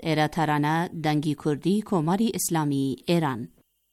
ایرا ترانه دنگی کردی کماری اسلامی ایران.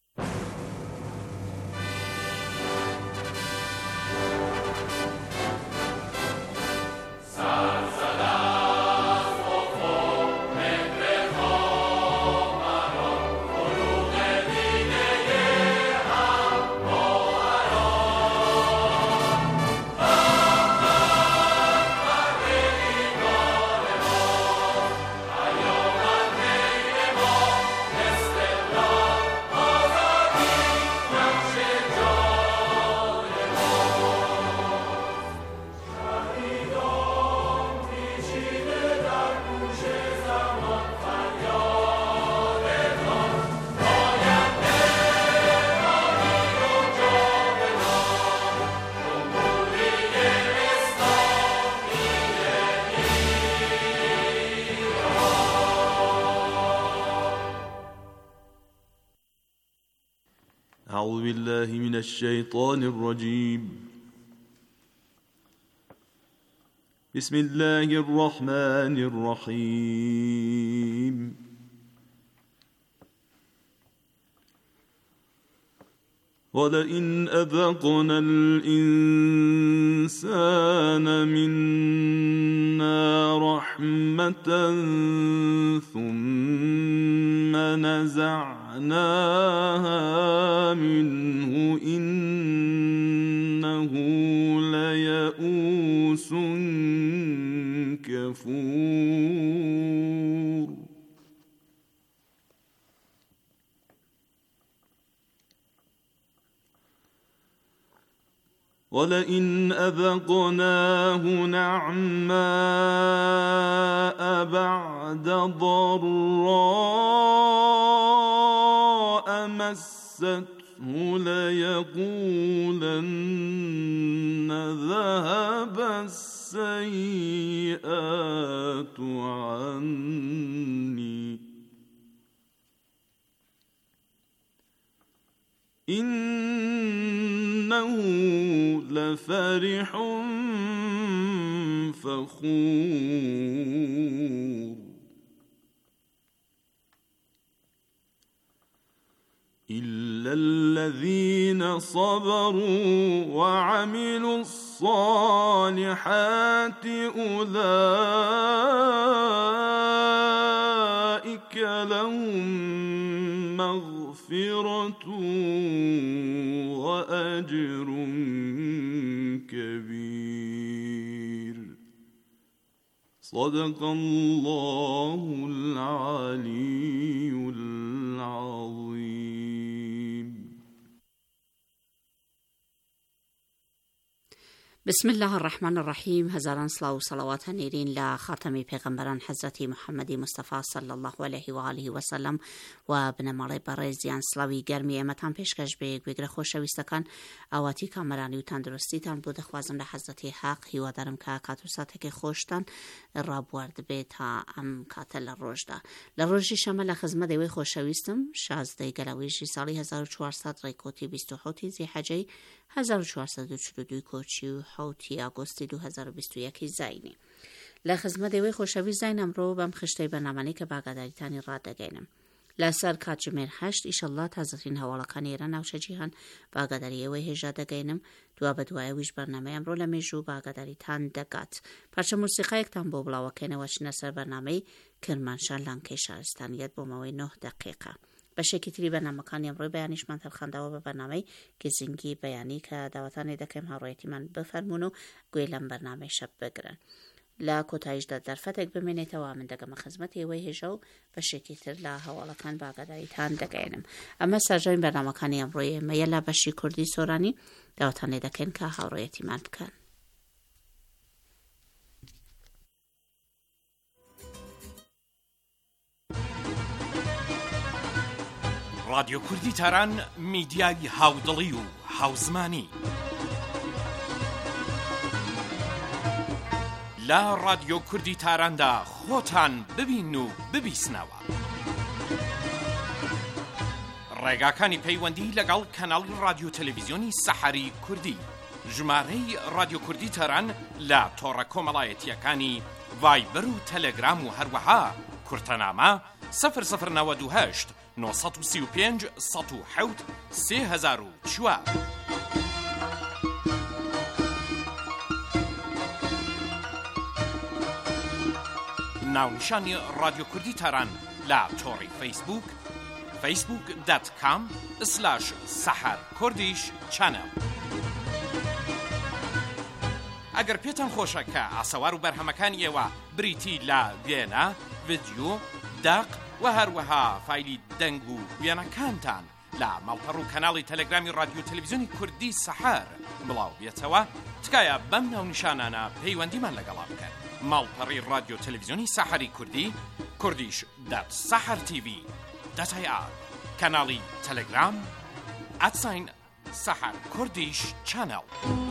أعوذ بالله من الشيطان الرجيم. بسم الله الرحمن الرحيم. ولئن أذقنا الإنسان منا رحمة ثم نزعناها منه إنه ليئوس كفور. ولئن أذقناه نعماء بعد ضراء مسته ليقولن ذهب السيئات عني إنه لفرح فخور. إلا الذين صبروا وعملوا الصالحات أولئك لهم مغفرة وأجر كبير. صدق الله العلي العظيم. بسم الله الرحمن الرحیم. هزاران صلوات و صلوات نیرین لخاتم پیغمبران حضرت محمد مصطفی صلی الله علیه و آله و سلم و بنماره برزیان سلاوی گرمی امتان پیشکش به گویگر خوشویستکان آواتی کامرانی و تندرستی تان بود خوازم لحضرت حق هیوا دارم که کاتوساته که خوشتان را بورد به تا ام کاتل روشده لروشی شمال خدمت وی خوشویستم 16 گلویجی سالی 1400 ریکوتی 27 ذی‌حجه 1442 کوچی و حوتی آگوستی 2021 زینی لخدمت وی خوشویست زینم رو بم خشته برنامه‌ای که باقداری تانی را دگینم لسر کاتجمر 8 ایشالله تازه‌ترین حواله‌کان ایران و جهان باقداری وی هجا دگینم دو بدوای ویش برنامه ام رو لمیجو باقداری تان دگات پرچه موسیقی اکتام با بلاو کنه وش نصر برنامه کرمانشاه لانکه شهرستانیت با موی 9 دقیقه باشه که تری برنامه کانیم روی بیانیش من تلخنده و به برنامه که زنگی بیانی که دواتانی دکم هارویتی من بفرمونو گویلم برنامه شب بگرن لا کتایش در فتک بمینه توامن دگم خدمتی وی هجاو باشه که تر لا حوالا کن باقداری تان دگینم اما سرجاین برنامه کانیم روی میلا باشی کردی سورانی دواتانی دکن که هارویتی من بکن. رادیو کوردی تاران میدیای هاودڵی و هاوزمانی لا رادیو کوردی تاراندا خۆتان ببین و ببیسنەوە ڕێگاکانی پەیوەندی لەگەڵ کەناڵی رادیو تەلەڤیزیۆنی سەحەری کوردی ژمارەی رادیو کوردی تاران لە تۆڕە کۆمەڵایەتیەکانی ڤایبەر و تەلەگرام و هەروەها کورتەنامە 0098 935 107 3004. ناونیشانی رادیۆ کوردی تاران لا تۆڕی فیسبوک facebook.com/saharkurdish channel. ئەگەر پێتان خۆشە کە ئاسەوار و بەرهەمەکانی ئێوە بریتی لە وێنە، ڤیدیۆ، داق و هەروەها فایلی دەنگ و وێنەکانتان لە ماڵپەڕ و کەناڵی تەلەگرامی رادیۆ تەلەڤیزیۆنی کوردی سەحار بڵاو بێتەوە، تکایە بەم ناونیشانانە پەیوەندیمان لەگەڵا بکەن. ماڵپەڕی رادیۆ تەلەڤیزیۆنی سەحاری کوردی kurdish.sahartv.ir، کەناڵی تەلەگرام @saharkurdish channel.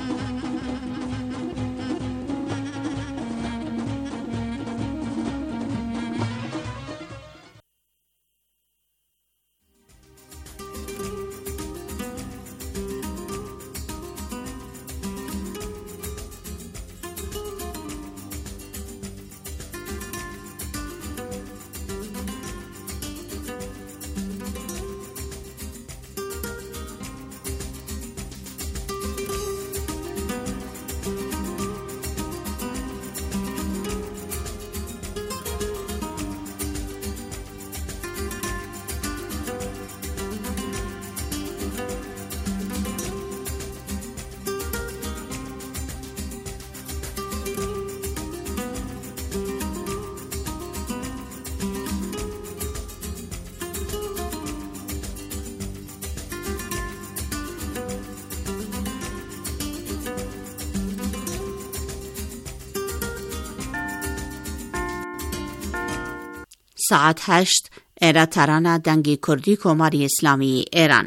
ساعت 8 ئێرە تارانە دەنگی کوردی کۆماری ئیسلامی ئێران.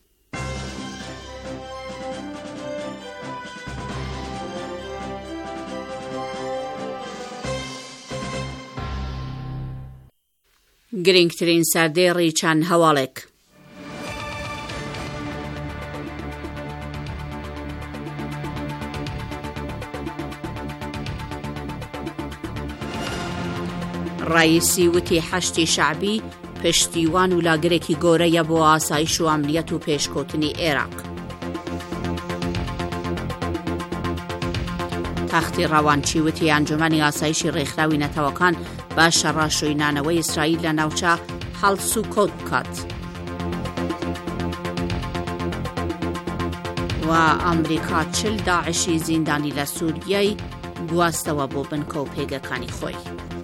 گرنگترین سەردێڕی چەند هەواڵێک. ڕئیسی وتی حەشتی شەعبی پشتیوان و لاگرێکی گۆرەیە بۆ ئاسایش و ئەمنیەت و پێشکەوتنی عێراق. تەختی ڕەوانچی وتی ئەنجومەنی ئاسایشی ڕێکخراوی نەتەوەکان بە شەڕاشۆینانەوەی ئیسرائیل لە ناوچە هەڵس و کۆت بکات. و ئەمریکا 40 داعشی زیندانی لە سووریای گواستەوە بۆ بنکە و پێگەکانی خۆی.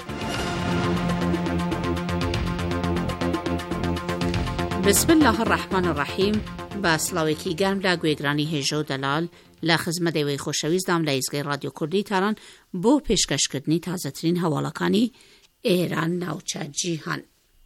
بسم الله الرحمن الرحیم. با سلااوێکی گەرم لە گوێگرانی هێژە و دەلال لە خزمەتەوەی خۆشەویستدام لە ئیزگای رادیۆ کوردی تاران بۆ پێشکەشکردنی تازەترین هەواڵەکانی ئێران ناوچە جیهان.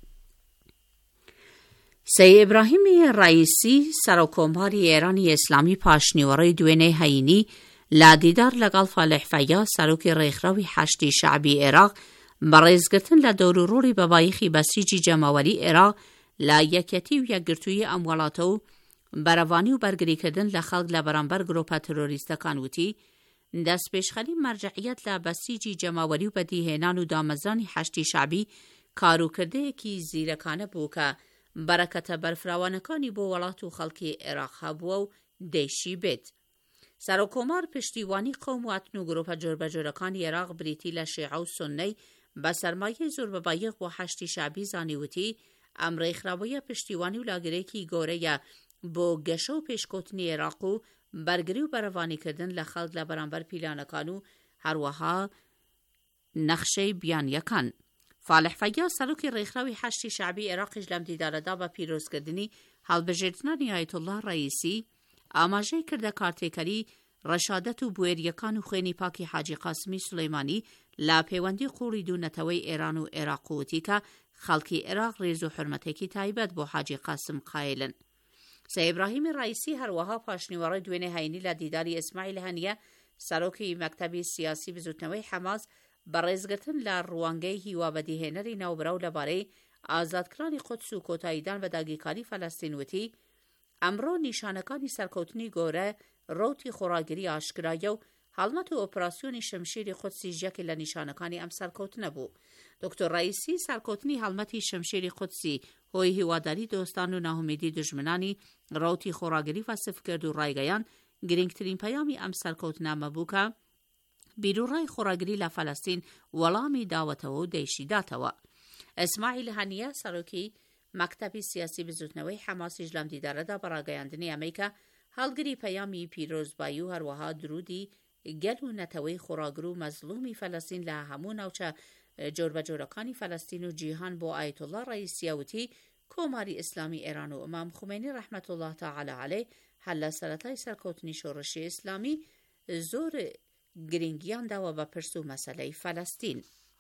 سەید ئیبراهیمی ڕەئیسی سەرۆکۆماری ئێرانی ئیسلامی پاشنیوەڕەی دوێنەی هەینی لە دیدار لەگەڵ فالح فەیاض سەرۆکی ڕێکخراوی حەشتی شەعبی عێراق بەڕێزگرتن لە دەوروڕۆڵی بەبایەخی بەسیجی جەماوەری عێراق لە یەکەتی و یەکگرتووی ئەم وڵاتە و بەرەوانی و بەرگریکردن لە خەڵک لە بەرامبەر گرۆپە تۆرۆریستەکان وتی دەستپێشخەری مەرجعیەت لە بەسیجی جەماوەری و بەدیهێنان و دامەزانی حەشتی شەعبی کاروکردەیەکی زیرەکانە بوو کە بەرەکەتە بەرفراوانەکانی بۆ وڵات و خەڵکی عێراق هەبووە و دەیشی بێت. سەرۆکۆمار پشتیوانی قەوم و ئەتن و گرۆپە جۆربەجۆرەکانی عێراق بریتی لە شیعە و سوننەی بە سەرمایەی زۆر بەبایەخ بۆ حەشتی شەعبی زانیوتی ئەم ڕێکخراوەیە پشتیوانی و لاگرێکی گەورەیە بۆ گەشە و پێشکەوتنی عێراق و بەرگری و بەرەوانیکردن لە خەڵک لە بەرامبەر پیلانەکان و هەروەها نەخشەی بیانیەکان. فالح فەیاض سەرۆکی ڕێکخراوی حەشتی شەعبی عێراقیش لەم دیدارەدا بە پیرۆزکردنی هەڵبژێردنانی ئایەتوڵڵا ڕەئیسی ئاماژەی کردە کارتێکەری ڕەشادەت و بوێریەکان و خوێنی پاکی حاجی قاسمی سولەیمانی لە پەیوەندی قوڵی دوونەتەوەی ئێران و عێراق وتی کە خەڵکی عێراق ڕێز و حورمەتێکی تایبەت بۆ حاجی قاسم قایلن. سەید ئیبراهیمی ڕەئیسی هەروەها پاشنیوەڕەی دوێنێ هەینی لە دیداری ئیسماعیل هەنیە سەرۆکی مەکتەبی سیاسی بزوتنەوەی حەماس بەڕێزگرتن لە ڕوانگەی هیوا بەدیهێنەری ناوبراو لەبارەی ئازادکرانی قودس و کۆتاییدان بە داگیرکاری فەلەستین وتی ئەمڕۆ نیشانەکانی سەرکەوتنی گەورە ڕۆتی خۆڕاگیری ئاشکرایە و هەڵمەت و ئۆپراسیۆنی شمشێری قودسی ژەکێک لە نیشانەکانی ئەم سەرکەوتنە بوو. دکتۆر ڕئیسی سەرکەوتنی هەڵمەتی شمشێری قودسی هۆی هیواداری دۆستان و ناهومێدی دژمنانی ڕەوتی خۆڕاگەری وەسف کرد و ڕایگەیان گرنگترین پەیامی ئەم سەرکەوتنامە بوو کە بیرروڕای خۆڕاگری لە فەلەستین وەڵامی داوەتەوە و دەیشیداتەوە. ئەسماعیل هەنیە سەرۆکی مەکتەبی سیاسی بزوتنەوەی حەماسیش لەم دیدارەدا بە ڕاگەیاندنی ئەمەیکە هەڵگری پەیامی پیرۆزبایی و هەروەها درودی گەل و نەتەوەی خۆڕاگر و مەزلومی فەلەستین لە هەموو ناوچە جۆربەجۆرەکانی فەلەستین و جیهان بۆ ئایەتوڵڵا ڕەئیسیە وتی کۆماری ئیسلامی ئێران و ئیمام خومێنی ڕەحمەت الله تەعالی عەلەیه هەر لە سەرەتای سەرکەوتنی شۆڕشی ئیسلامی زۆر گرنگیان داوە بە پرس و مەسەلەی فەلەستین.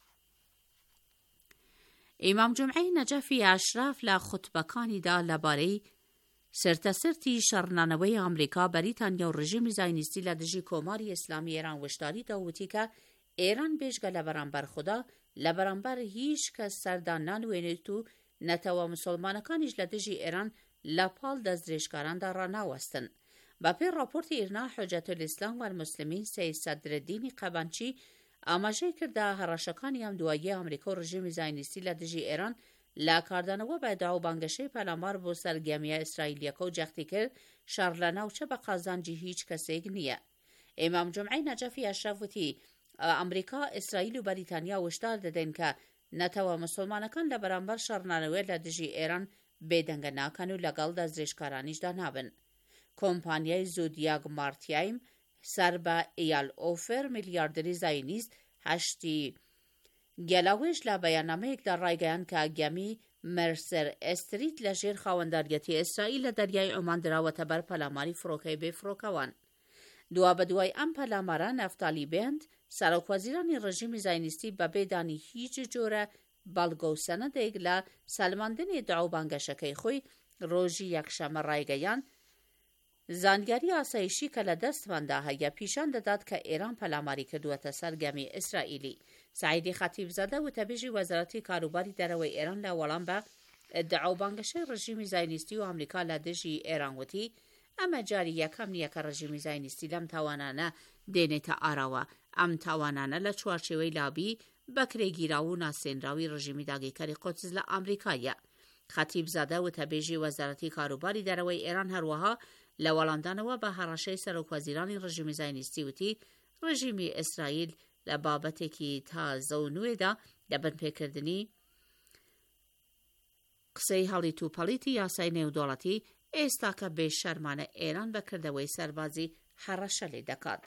ئیمام جومعەی نەجەفی ئاشراف لە خوتبەکانیدا لەبارەی سرتەسرتی شەڕنانەوەی ئەمریکا بەریتانیا و ڕژیمی زاینیستی لە دژی کۆماری ئیسلامی ئێران وشداری داوتی کە ئێران بێژگە لە بەرامبەر خوددا لە بەرامبەر هیچ کەس سەردان نانوێنێت و نەتەوە مسلمانەکانیش لە دژی ئێران لە پاڵ دەستدرێژکاراندا ڕاناوەستن. بەپێی راپۆرتی ئیرنا حوجەت الئیسلام والموسلمین سەید سەدرەدینی قەبانچی ئاماژەی کردە هەڕەشەکانی ئەم دواییە ئەمریکا و ڕژیمی زاینیستی لە دژی ئێران لە کاردانەوە بە داو بانگەشەی پەلامار بۆ سەرگەمیە ئیسرائیلیەکە و جەختی کرد شەڕ لە ناوچە بە قازانجی هیچ کەسێک نییە. ئیمام جومعەی نەجەفی ئاشراف وتی ئەمریکا، ئیسرائیل و بەریتانیا وشدار دەدەن کە نەتەوە مسلمانەکان لە بەرامبەر شەڕنانەوە لە دژی ئێران بێدەنگە ناکەن و لەگەڵ دەستدرێژکارانیشدا نابن. کۆمپانیای زودیاک مارتیایم سەر بە ئیال ئۆفر میلیاردەری زاینیست هەشتی گەلاوێژ لە بەیاننامەیەکدا ڕایگەیان کە گەمی مەرسەر ئەستریت لە ژێر خاوەنداریەتی ئیسرائیل لە دەریای عۆمان دراوەتە بەر پەلاماری فڕۆکەی بێفڕۆکەوان. دوا بەدوای ئەم پەلامارە نەفتالی بێند سەرۆکوەزیرانی ڕژیمی زاینیستی بە بێدانی هیچ جۆرە بەڵگە و سەنەدێک لە سەلماندنی داو بانگەشەکەی خۆی ڕۆژی یەکشەمە ڕایگەیان زانیاری ئاسایشی کە لە دەستماندا هەیە پیشان دەدات کە ئێران پەلاماری کردووەتە سەرگەمی ئیسرائیلی. سعیدی خەتیبزادە وتەبێژی وەزارەتی کاروباری دەرەوەی ئێران لە وەڵام بە داو بانگەشەی ڕژیمی زاینیستی و ئەمریکا لە دژی ئێران وتی ئەمە جاری یەکەم نییە کە ڕژیمی زاینیستی لەم تاوانانە دێنێتە ئاراوە. ئەم تاوانانە لە چوارچێوەی لابی بەکرێگیراو و ناسێنراوی ڕژیمی داگیرکەری قودس لە ئەمریکایە. خەتیبزادە وتەبێژی وەزارەتی کاروباری دەرەوەی ئێران هەروەها لە وەڵامدانەوە بە هەڕەشەی سەرۆکوەزیرانی ڕژیمی زاینیستی وتی ڕژیمی ئیسرائیل لە بابەتێکی تازە و نوێدا لە بنپێکردنی قسەی هەڵی تووپەڵیتی یاسای نێودوڵەتی ئێستا کە بێشەرمانە ئێران بەکردەوەی سەربازی هەڕەشە لێ دەکات.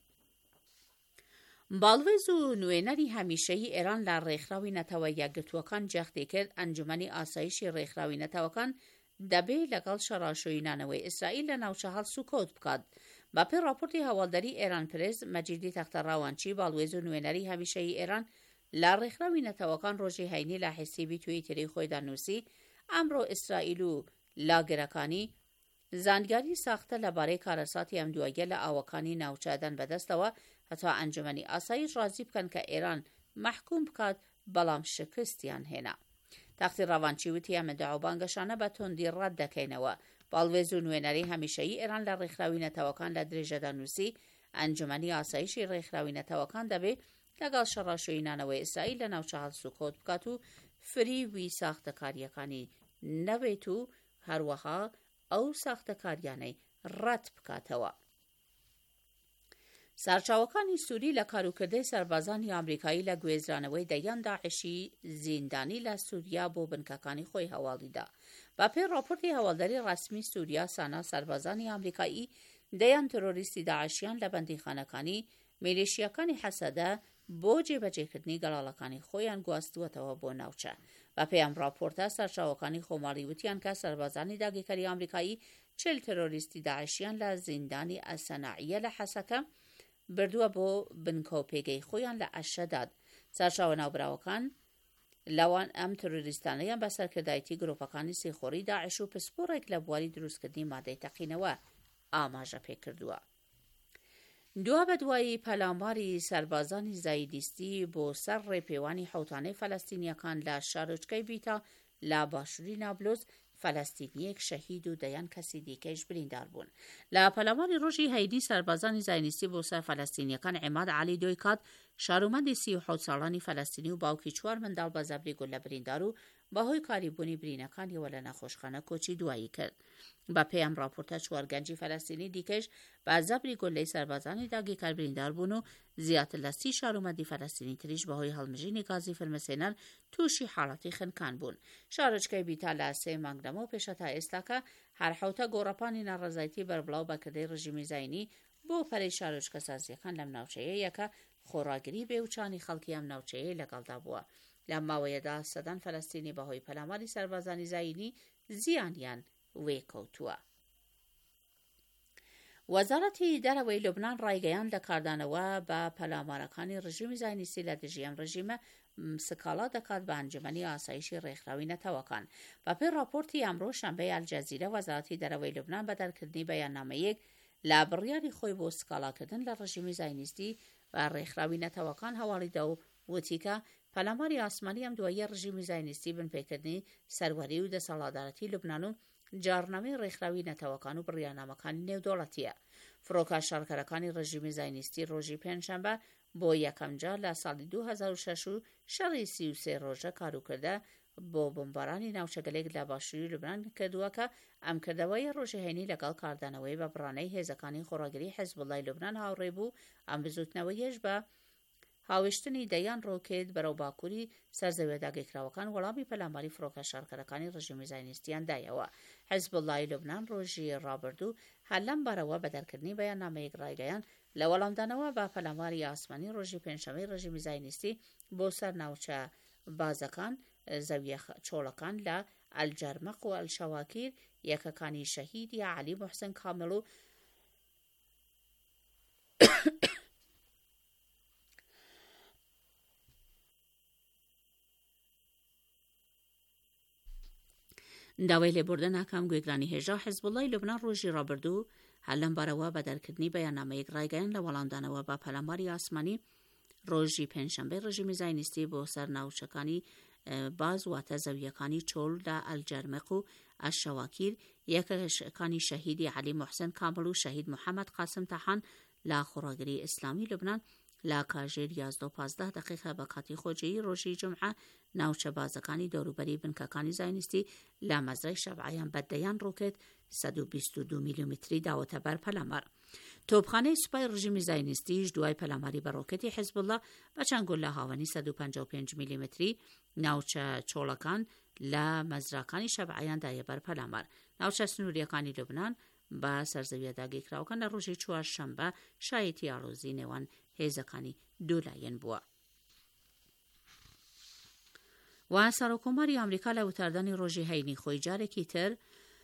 باڵوێز و نوێنەری هەمیشەیی ئێران لە ڕێکخراوی نەتەوە یەکگرتووەکان جەختی کرد ئەنجومەنی ئاسایشی ڕێکخراوی نەتەوەکان دەبێ لەگەڵ شەڕاشۆیینانەوەی ئیسرائیل لە ناوچە هەڵسوکەوت بکات. بەپێی راپۆرتی هەواڵدەری ئێران پرێس مەجیدی تەختەڕاوانچی باڵوێز و نوێنەری هەمیشەیی ئێران لە ڕێکخراوی نەتەوەکان ڕۆژی هەینی لە حیسیبی تویتری خۆیدا نووسی ئەمڕۆ ئیسرائیل و لاگرەکانی زانیاری ساختە لەبارەی کارەساتی ئەم دواییە لە ئاوەکانی ناوچەدەن بەدەستەوە هەتا ئەنجومەنی ئاسایش ڕازی بکەن کە ئێران مەحکوم بکات بەڵام شکستیان هێنا. تەختی ڕاوانچی وتی ئەمە داوبانگەشانە بە توندی ڕەت دەکەینەوە. باڵوێز و نوێنەری هەمیشەیی ئێران لە ڕێکخراوی نەتەوەکان لە درێژەدا نووسی ئەنجومەنی ئاسایشی ڕێکخراوی نەتەوەکان دەبێت لەگەڵ شەڕاشۆیینانەوەی ئیسرائیل لە ناوچە هەڵسوکەوت بکات و فریوی ساختەکاریەکانی نەبێت و هەروەها ئەو ساختەکاریانەی ڕەت بکاتەوە. سەرچاوەکانی سووری لە کاروکردەی سەربازانی ئەمریکایی لە گوێزرانەوەی دەیان داعشی زیندانی لە سووریا بۆ بنکەکانی خۆی هەواڵیدا. بەپێی راپۆرتی هەواڵدەری ڕەسمی سووریا سانا سەربازانی ئەمریکایی دەیان تۆرۆریستی داعشیان لە بەندیخانەکانی میلیشیاکانی حەسەدە بۆ جێبەجێکردنی گەڵاڵەکانی خۆیان گواستووەتەوە بۆ ناوچە. بەپێی ئەم راپۆرتە سەرچاوەکانی خۆماڵی وتیان کە سەربازانی داگیرکەری ئەمریکایی 40 تۆرۆریستی داعشیان لە زیندانی ئەسەناعیە لە حەسەکە بردووە بۆ بنکە و پێگەی خۆیان لە ئەشەداد. سەرچاوە ناوبراوەکان لەوان ئەم تۆرۆریستانەیان بە سەرکردایەتی گرۆپەکانی سێخۆڕی داعش و پسپۆڕێک لە بواری دروستکردنی مادەی تەقینەوە ئاماژە پێکردووە. دوا بەدوایی پەلاماری سەربازانی زایدیستی بۆ سەر ڕێپێوانی حوتانەی فەلەستینیەکان لە شارۆچکەی بیتا لە باشووری نابلۆز فەلەستینیەک شەهید و دەیان کەسی دیکەش بریندار بوون. لە پەلاماری ڕۆژی هەیدی سەربازانی زاینیستی بۆ سەر فەلەستینیەکان عیماد عەلی دوی کات شارومەندی 37 ساڵانی فەلەستینی و باوکی 4 منداڵ بە زەبری گول لە بریندار و بەهۆی کاریبوونی برینەکانیەوە لە نەخۆشخانە کۆچی دوایی کرد. بە پێی ئەم راپۆرتە 4 گەنجی فەلەستینی دیکەش بە زەبری گولەی سەربازانی داگیرکار بریندار بوون و زیاتر لە 30 شارومەندی فەلەستینی تریش بەهۆی هەڵمژینی گازی فرمەسێنەر تووشی حاڵەتی خنکان بوون. شارۆچکەی بیتا لە 3 مانگ لەمەوە پێشە تا ئێستاکە هەر حوتە گۆڕەپانی ناڕەزایەتی بەربڵاو بەکردەی ڕژیمی زاینی بۆ پەرەی شارۆچکە سازیەکان لەم ناوچەیە یەکە خۆڕاگری بێوچانی خەڵکی ئەم ناوچەیە لەگەڵدا بووە. لەم ماوەیەدا سەدان فەلەستینی بەهۆی پەلاماری سەربازانی زاینی زیانیان وێکەوتووە. وەزارەتی دەرەوەی لوبنان ڕایگەیان لە کاردانەوە بە پەلامارەکانی ڕژیمی زاینیستی لە دژی ئەم ڕژیمە سکاڵا دەکات بە ئەنجومەنی ئاسایشی ڕێکخراوی نەتەوەکان. بەپێی راپۆرتی ئەمڕۆ شەنبەی ئەلجەزیرە وەزارەتی دەرەوەی لوبنان بە دەرکردنی بەیاننامەیەک لە بڕیاری خۆی بۆ سکاڵاکردن لە ڕژیمی زاینیستی بە ڕێکخراوی نەتەوەکان هەواڵیدا و وتیکە پەلاماری ئاسمانی ئەم دواییە ڕژیمی زاینیستی بنپێکردنی سەروەری و دەسەڵاتدارەتی لوبنان و جارنامەی ڕێکخراوی نەتەوەکان و بڕیارنامەکانی نێودەوڵەتیە. فڕۆکە شارکەرەکانی ڕژیمی زاینیستی ڕۆژی پێنجشەمبە بۆ یەکەم جار لە ساڵی 2006 و شەڕی 33 ڕۆژە کاروکردە بۆ بمبارانی ناوچەگەلێک لە باشووری لوبنان کردووە کە ئەم کردەوەی ڕۆژهێنی لەگەڵ کاردانەوەی بە بڕانەی هێزەکانی خۆڕاگری حیزبوڵای لوبنان هاوڕێ بوو. ئەم بزوتنەوەیەش بە هاوێشتنی دەیان ڕۆکێت بەرەو باکووری سەرزەویە داگیرکراوەکان وەڵامی پەلاماری فڕۆکە شارکەرەکانی ڕژیمی زاینیستیان دایەوە. حیزبوڵای لوبنان ڕۆژی ڕابردوو هەر لەم بارەوە بە دەرکردنی بەیاننامەیەک ڕایگەیان لە وەڵامدانەوە بە پەلاماری ئاسمانی ڕۆژی پێنجشەمەی ڕژیمی زاینیستی بۆ سەر ناوچە بازەکان زەویە چۆڵەکان لە ئەلجەرمەق و ئەلشەواکیر یەکەکانی شەهید یا عەلی موحسن کامل و داوای لێبوردن ئاکام گوێگرانی هێژا حیزبوڵای لوبنان ڕۆژی ڕابردوو هەر لەم بارەوە بە دەرکردنی بەیاننامەیەک ڕایگەیان لە وەڵامدانەوە بە پەلاماری ئاسمانی ڕۆژی پێنجشەمبەی ڕژیمی زاینیستی بۆ سەر ناوچەکانی باز واتە زەویەکانی چۆل لە ئەلجەرمەق و ئەشەواکیر یەکەکانی شەهیدی عەلی موحسن کامل و شەهید محەممەد قاسم تەحان لە خۆڕاگری ئیسلامی لوبنان لە کاژێر 11:15 دقیقە بە کاتی خۆجێی ڕۆژی جمعە ناوچە بازەکانی دەوروبەری بنکەکانی زاینیستی لە مەزرای شەبعەیان بەدەیان ڕۆکێت 122 میلیمتری داوەتە بەر پەلامار. تۆپخانەی سوپای ڕژیمی زاینیستیش دوای پەلاماری بە ڕۆکێتی حیزبوڵا بە چەنگۆل لە هاوەنی 155 میلیمتری ناوچە چۆڵەکان لە مەزراکانی شەبعەیان دایە بەر پەلامار. ناوچە سنووریەکانی لوبنان بە سەرزەویە داگیرکراوەکان لە ڕۆژی چوارشەمبە شایەتی ئاڵۆزی نێوان هێزەکانی دوولایەن بووە. و سەرۆکۆماری ئەمریکا لە وتاردانی ڕۆژی هەینی خۆی جارێکی تر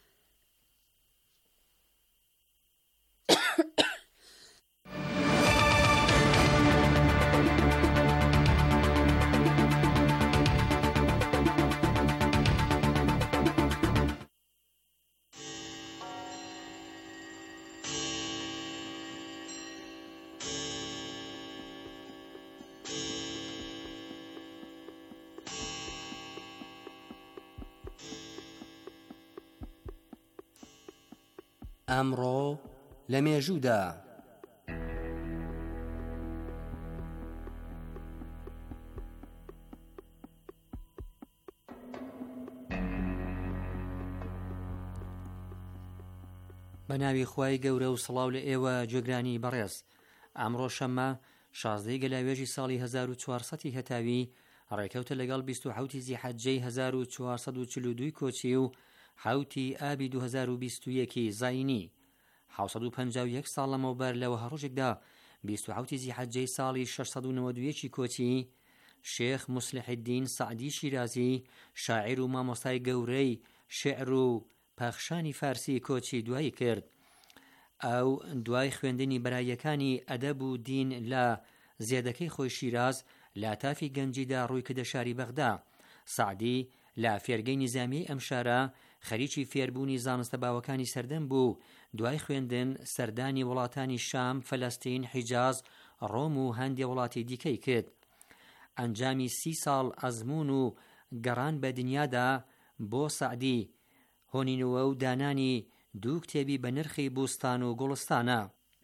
ئەمڕۆ لە مێژوودا بە ناوی خوای گەورە و سڵاو لە ئێوە جێگرانی بەڕێز. ئەمڕۆ شەممە 16 گەلاوێژی ساڵی 1400 هەتاوی ڕێکەوتە لەگەڵ 27 زیحەجەی 1442 کۆچی و حوتی ئابی 2021 زاینی 751 ساڵ لەمەوبەر لەوە هەڕۆژێکدا 27 زیحەجەی ساڵی 692 کۆچی شێخ موسلحالدین سەعدی شیرازی شاعیر و مامۆستای گەورەی شێعر و پەخشانی فارسی کۆچی دوایی کرد. ئەو دوای خوێندنی بەرایەکانی ئەدەب و دین لە زێدەکەی خۆی شیراز لە تافی گەنجیدا ڕووی کردە شاری بەغدا. سەعدی لە فێرگەی نیزامی ئەم شارە خەریکی فێربوونی زانستە باوەکانی سەردەم بوو. دوای خوێندن سەردانی وڵاتانی شام، فەلەستین، حیجاز، ڕۆم و هەندێ وڵاتی دیکەی کرد. ئەنجامی 30 ساڵ ئەزمون و گەڕان بە دنیادا بۆ سەعدی هۆنینەوە و دانانی دوو کتێبی بە نرخی بوستان و گوڵستانە.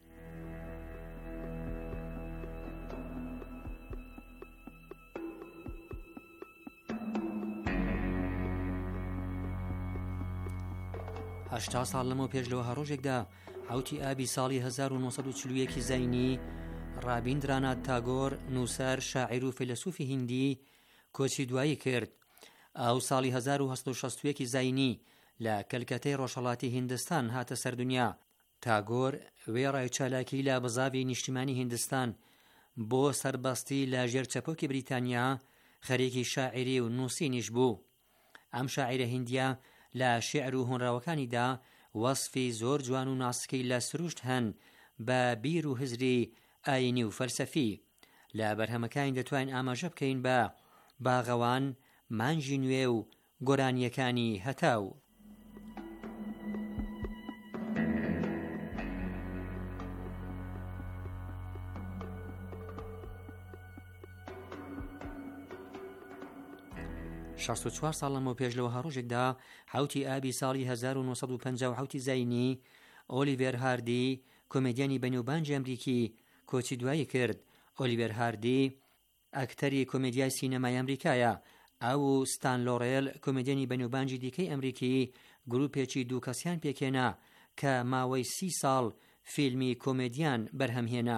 هەشتا ساڵ لەمەوە پێش لەوە هەڕۆژێکدا حوتی ئابی ساڵی 1940 زینی ڕابیندرانات تاگۆر نووسەر شاعیر و فیلسوفی هیندی کۆچی دوایی کرد. ئەو ساڵی 1961 زینی لە کەلکەتەی ڕۆژهەڵاتی هیندستان هاتە سەردونیا. تاگۆر وێڕای چالاکی لە بزاوی نیشتیمانی هیندستان بۆ سەربەستی لە ژێر چەپۆکی بریتانیا خەریکی شاعری و نووسینیش بوو. ئەم شاعیرە هیندیە لە شێعر و هونراوەکانیدا وەسفی زۆر جوان و ناسکەی لە سروشت هەن بە بیر و هزری ئاینی و فەلسەفی. لە بەرهەمەکانی دەتوانین ئاماژە بکەین بە باغەوان، مانجی نوێ و گۆرانیەکانی هەتاو. شەست و چوار ساڵ لەمەوە پێش لەوە هەڕۆژێکدا حوتی ئابی ساڵی 1950 زینی ئۆلیڤێر هاردی کۆمێدیانی بەنێوبانجی ئەمریکی کۆچی دوایی کرد. ئۆلیڤێر هاردی ئەکتەری کۆمێدیای سینەمای ئەمریکایە. ئەو و ستان لۆڕێل کۆمێدیانی بەنێوبانجی دیکەی ئەمریکی گروپێکی دوو کەسیان پێکێنا کە ماوەی 30 ساڵ فیلمی کۆمێدیان بەرهەمهێنا.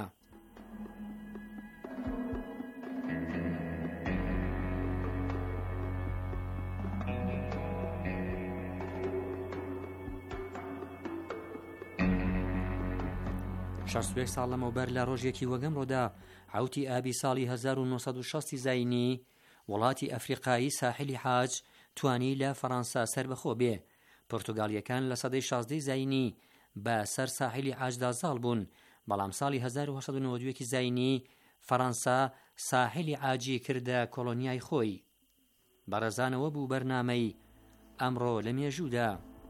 شەست ساڵ لەمەوبەر لە ڕۆژێکی وەگەمڕۆدا حوتی ئابی ساڵی 1960 زینی وڵاتی ئەفریقایی ساحلی حاج توانی لە فەڕەنسا سەربەخۆ بێ. پورتوگالیەکان لە سەدەی 16 زینی بە سەر ساحلی حاجدا زاڵ بوون، بەڵام ساڵی 1992 زینی فەڕەنسا ساحلی حاجی کردە کۆلۆنیای خۆی. بەڕێزانەوە بوو بەرنامەی ئەمڕۆ لە مێژوودا.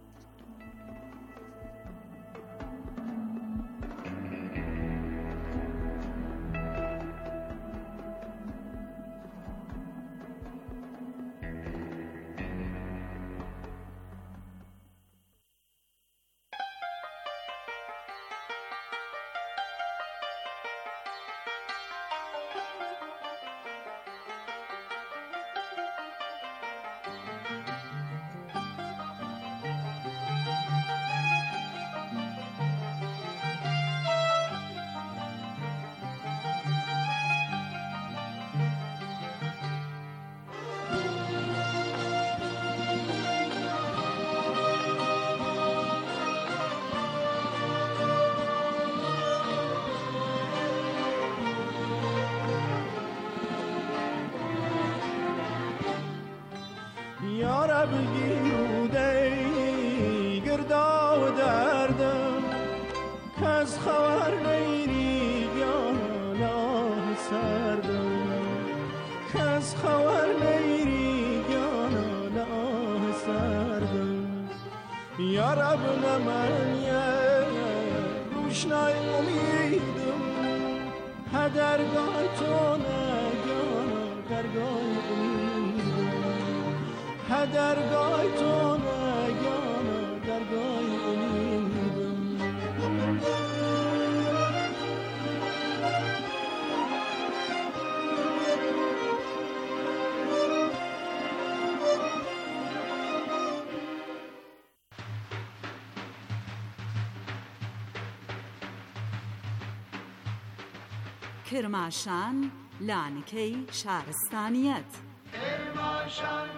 بگیرودی گردا و دردم که از خبر نیری گیانه سردم که از خبر نیری گیانه سردم یا رب نمن روشنای امیدم هدرگاه تو نگیانه درگاه درگاه تو نگانه درگاه امیدم کرماشان لانکەی شارستانیەت کرماشان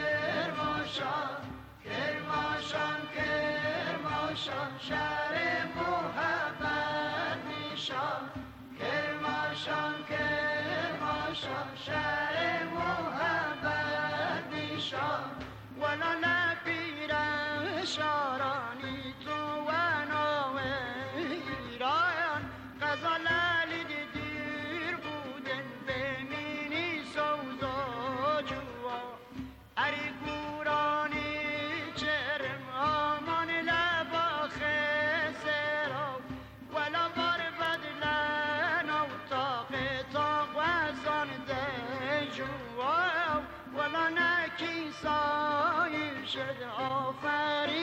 شهر محبت نیشان کرماشان شهر محبت نیشان ولا نپیرن شارانی تو و نوه ایران غزالالی دیر بودن بمینی سوزا جوا اری گورانی چرم آمان لبا خسرا ولا بار بدلن او تاق وزان دجوا ولا نکی سایی شد آفری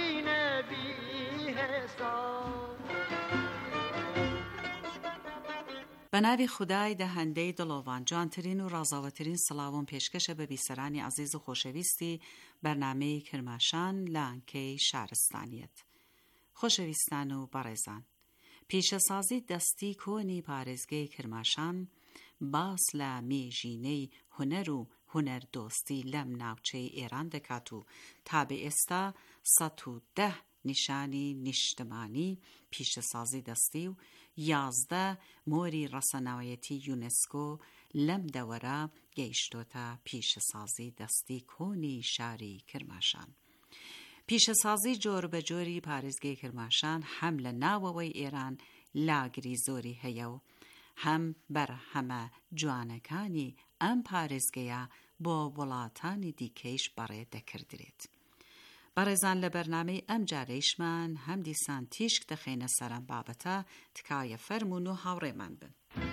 بە ناوی خودای دەهەندەی دڵۆڤان جوانترین و ڕازاوەترین سڵاوم پێشکەشە بە بیسەرانی عەزیز و خۆشەویستی بەرنامەی کرماشان لە ئەنکەی شارستانیەت. خۆشەویستان و بەڕێزان، پیشەسازی دەستی کۆنی پارێزگای کرماشان باس لە مێژینەی هونەر و هونەردۆستی لەم ناوچەی ئێران دەکات و تا بە ئێستا 110 نیشانی نیشتمانی پیشەسازی دەستی و 11 مۆری ڕەسەناوەیەتی یونسکۆ لەم دەوەرە گەیشتۆتە پیشەسازی دەستی کۆنی شاری کرماشان. پیشەسازی جۆر بە جۆری پارێزگای کرماشان هەم لە ناوەوەی ئێران لاگری زۆری هەیە و هەم بەرهەمە جوانەکانی ئەم پارێزگەیە بۆ وڵاتانی دیکەیش بەڕێ دەکردرێت. بەڕێزان، لە بەرنامەی ئەم جارەیشمان هەم دیسان تیشک دەخێنە سەرم بابەتە، تکایە فەرمون و هاوڕێمان بن.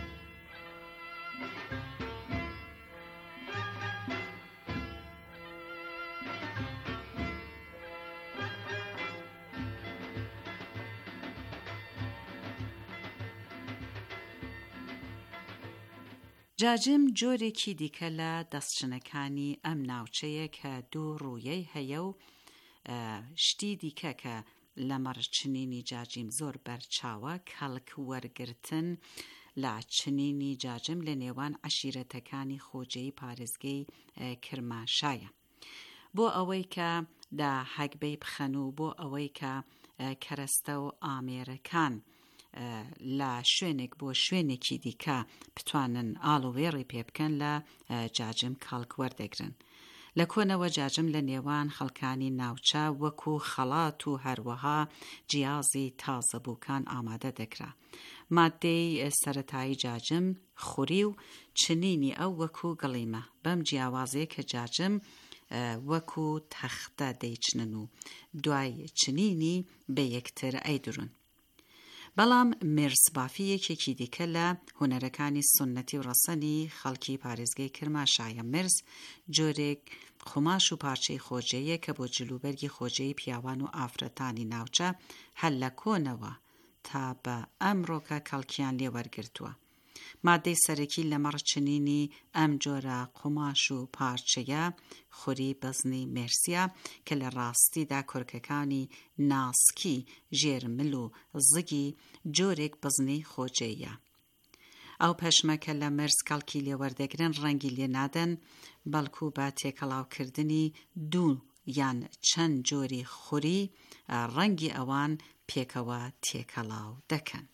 جاجم جۆرێکی دیکە لە دەستچنەکانی ئەم ناوچەیە کە دوو ڕوویەی هەیە و شتی دیکە کە لە مەڕچنینی جاجیم زۆر بەرچاوە کەڵک وەرگرتن لە چنینی جاجم لە نێوان عەشیرەتەکانی خۆجەی پارێزگەی کرماشایە، بۆ ئەوەی کە دا هەگبەی بخەن و بۆ ئەوەی کە کەرەستە و ئامێرەکان لە شوێنێک بۆ شوێنێکی دیکە بتوانن ئاڵوێڕی پێ بکەن لە جاجم کەڵک وەردەگرن. لە کۆنەوە جاجم لە نێوان خەڵکانی ناوچە وەکو خەڵات و هەروەها جیازی تازەبووکان ئامادە دەکرا. مادەی سەرەتایی جاجم خوری و چنینی ئەو وەکو گڵیمە، بەم جیاوازەیە کە جاجم وەکو تەختە دەیچنن و دوای چنینی بە یەکتر ئەیدرون. بەڵام مرسبافی یەکێکی دیکە لە هونەرەکانی سنەتی و ڕەسەنی خەڵکی پارێزگای کرماشایە. مرس جۆرێک خۆماش و پارچەی خۆجەیە کە بۆ جلوبەرگی خۆجەی پیاوان و ئافرەتانی ناوچە هەل لە کۆنەوە تا بە ئەمڕۆکە کەڵکیان لێوەرگرتووە. مادەی سەرەکی لە مەڕچنینی ئەم جۆرە قوماش و پارچەیە خوری بەزنی مرسیە کە لە ڕاستیدا کورکەکانی ناسکی ژێرمل و زگی جۆرێک بزنی خۆجەیە. ئەو پەشمەکە لە مرس کەڵکی لێوەردەگرن ڕەنگی لێ نادەن، بەڵکو بە تێکەڵاوکردنی دوو یان چەند جۆری خوری ڕەنگی ئەوان پێکەوە تێکەڵاو دەکەن.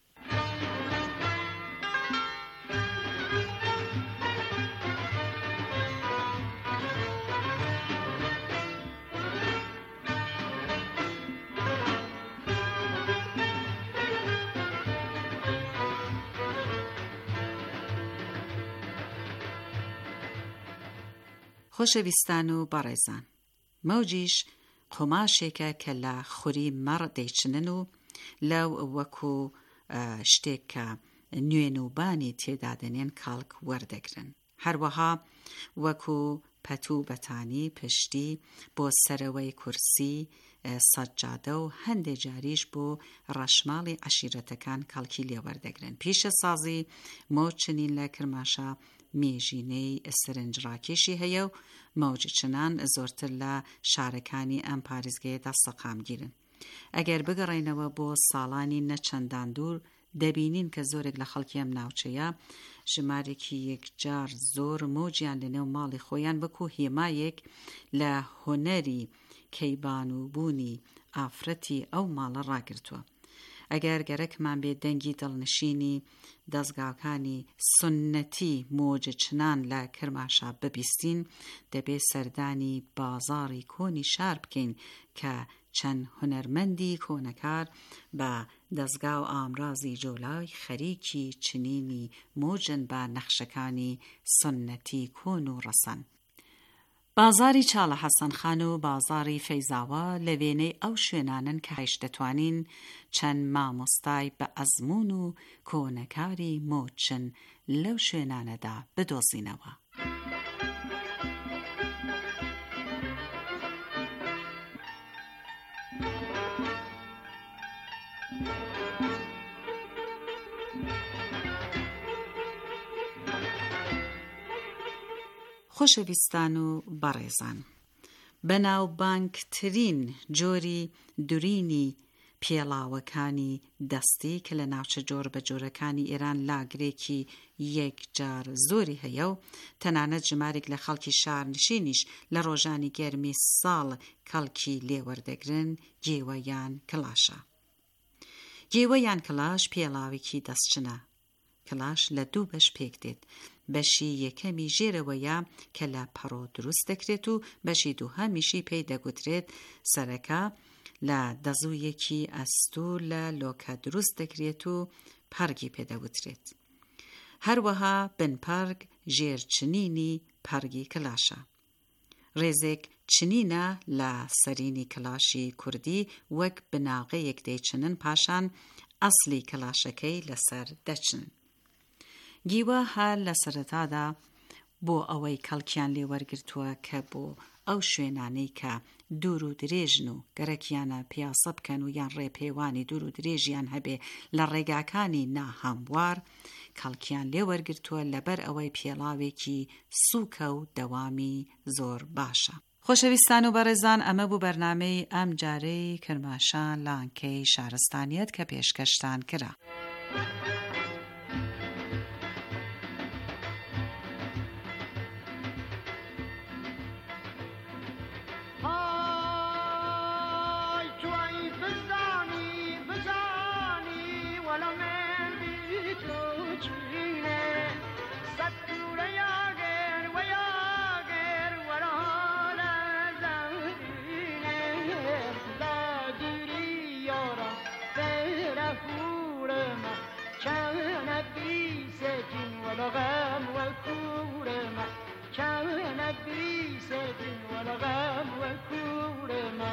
خۆشەویستان و بەڕێزان، مەوجیش قۆماشێکە کە لە خوری مەڕ دەیچنن و لەو وەکو شتێک کە نوێن و بانی تێدادنێن کاڵک وەردەگرن. هەروەها وەکو پەتوو بەتانی پشتی بۆ سەرەوەی کورسی سەجادە و هەندێک جاریش بۆ ڕەشماڵی عەشیرەتەکان کەڵکی لێوەردەگرن. پیشە سازی مۆچنین لە کرماشە مێژینەی سرنجڕاکێشی هەیە و مەوج چنان زۆرتر لە شارەکانی ئەم پارێزگایەدا سەقامگیرن. ئەگەر بگەڕێنەوە بۆ ساڵانی نەچەندان دوور دەبینین کە زۆرێک لە خەڵکی ئەم ناوچەیە ژمارێکی یەکجار زۆر مۆجیان لەنێو ماڵی خۆیان بکو هێمایەک لە هونەری کەیبان و بوونی ئافرەتی ئەو ماڵە ڕاگرتووە. ئەگەر گەرەکمان بێ دەنگی دڵنشینی دەستگاکانی سنەتی مۆجە چنان لە کرماشا ببیستین، دەبێ سەردانی بازاڕی کۆنی شار بکەین کە چەند هونەرمەندی کۆنەکار بە دەستگا و ئامرازی جۆلای خەریکی چنینی مۆجن بە نەخشەکانی سنەتی کۆن و ڕەسەن. بازاری چاڵە حەسەنخان و بازاری فەیزاوە لە وێنەی ئەو شوێنانن کە هەیش دەتوانین چەند مامۆستای بە ئەزمون و کۆنەکاری مۆچن لەو شوێنانەدا بدۆزینەوە. خۆشەویستان و بەڕێزان، بەناوبانگترین جۆری دوورینی پێڵاوەکانی دەستی کە لە ناوچە جۆر بە جۆرەکانی ئێران لاگرێکی یەکجار زۆری هەیە و تەنانەت ژمارێک لە خەڵکی شارنشینیش لە ڕۆژانی گەرمی ساڵ کەڵکی لێوەردەگرن گێوە یان کلاشە. گێوە یان کلاش پێڵاوێکی دەستچنە. کلاش لە دوو بەش پێک دێت. بەشی یەکەمی ژێرەوەیە کە لە پەڕۆ دروست دەکرێت و بەشی دووهەمیشی پێی دەگوترێت سەرەکە لە دەزوویەکی ئەستوو لە لۆکە دروست دەکرێت و پەرگی پێدەگوترێت. هەروەها بنپەرگ ژێرچنینی پەرگی کلاشە. ڕێزێک چنینە لە سەرینی کلاشی کوردی وەک بناغەیەک دەیچنن پاشان ئەسلی کلاشەکەی لەسەر دەچن. گیوە هەر لە سەرەتادا بۆ ئەوەی کەڵکیان لێوەرگرتووە کە بۆ ئەو شوێنانەی کە دوور و درێژن و گەرەکیانە پیاسە بکەن و یان ڕێپێوانی دوور و درێژیان هەبێ لە ڕێگاکانی ناهەموار کەڵکیان لێوەرگرتووە لەبەر ئەوەی پێڵاوێکی سووکە و دەوامی زۆر باشە. خۆشەویستان و بەڕێزان، ئەمە بوو بەرنامەی ئەم جارەی کرماشان لانکەی شارستانیەت کە پێشکەشتان کرا. والغام والكورما كانت بريسة والغام والكورما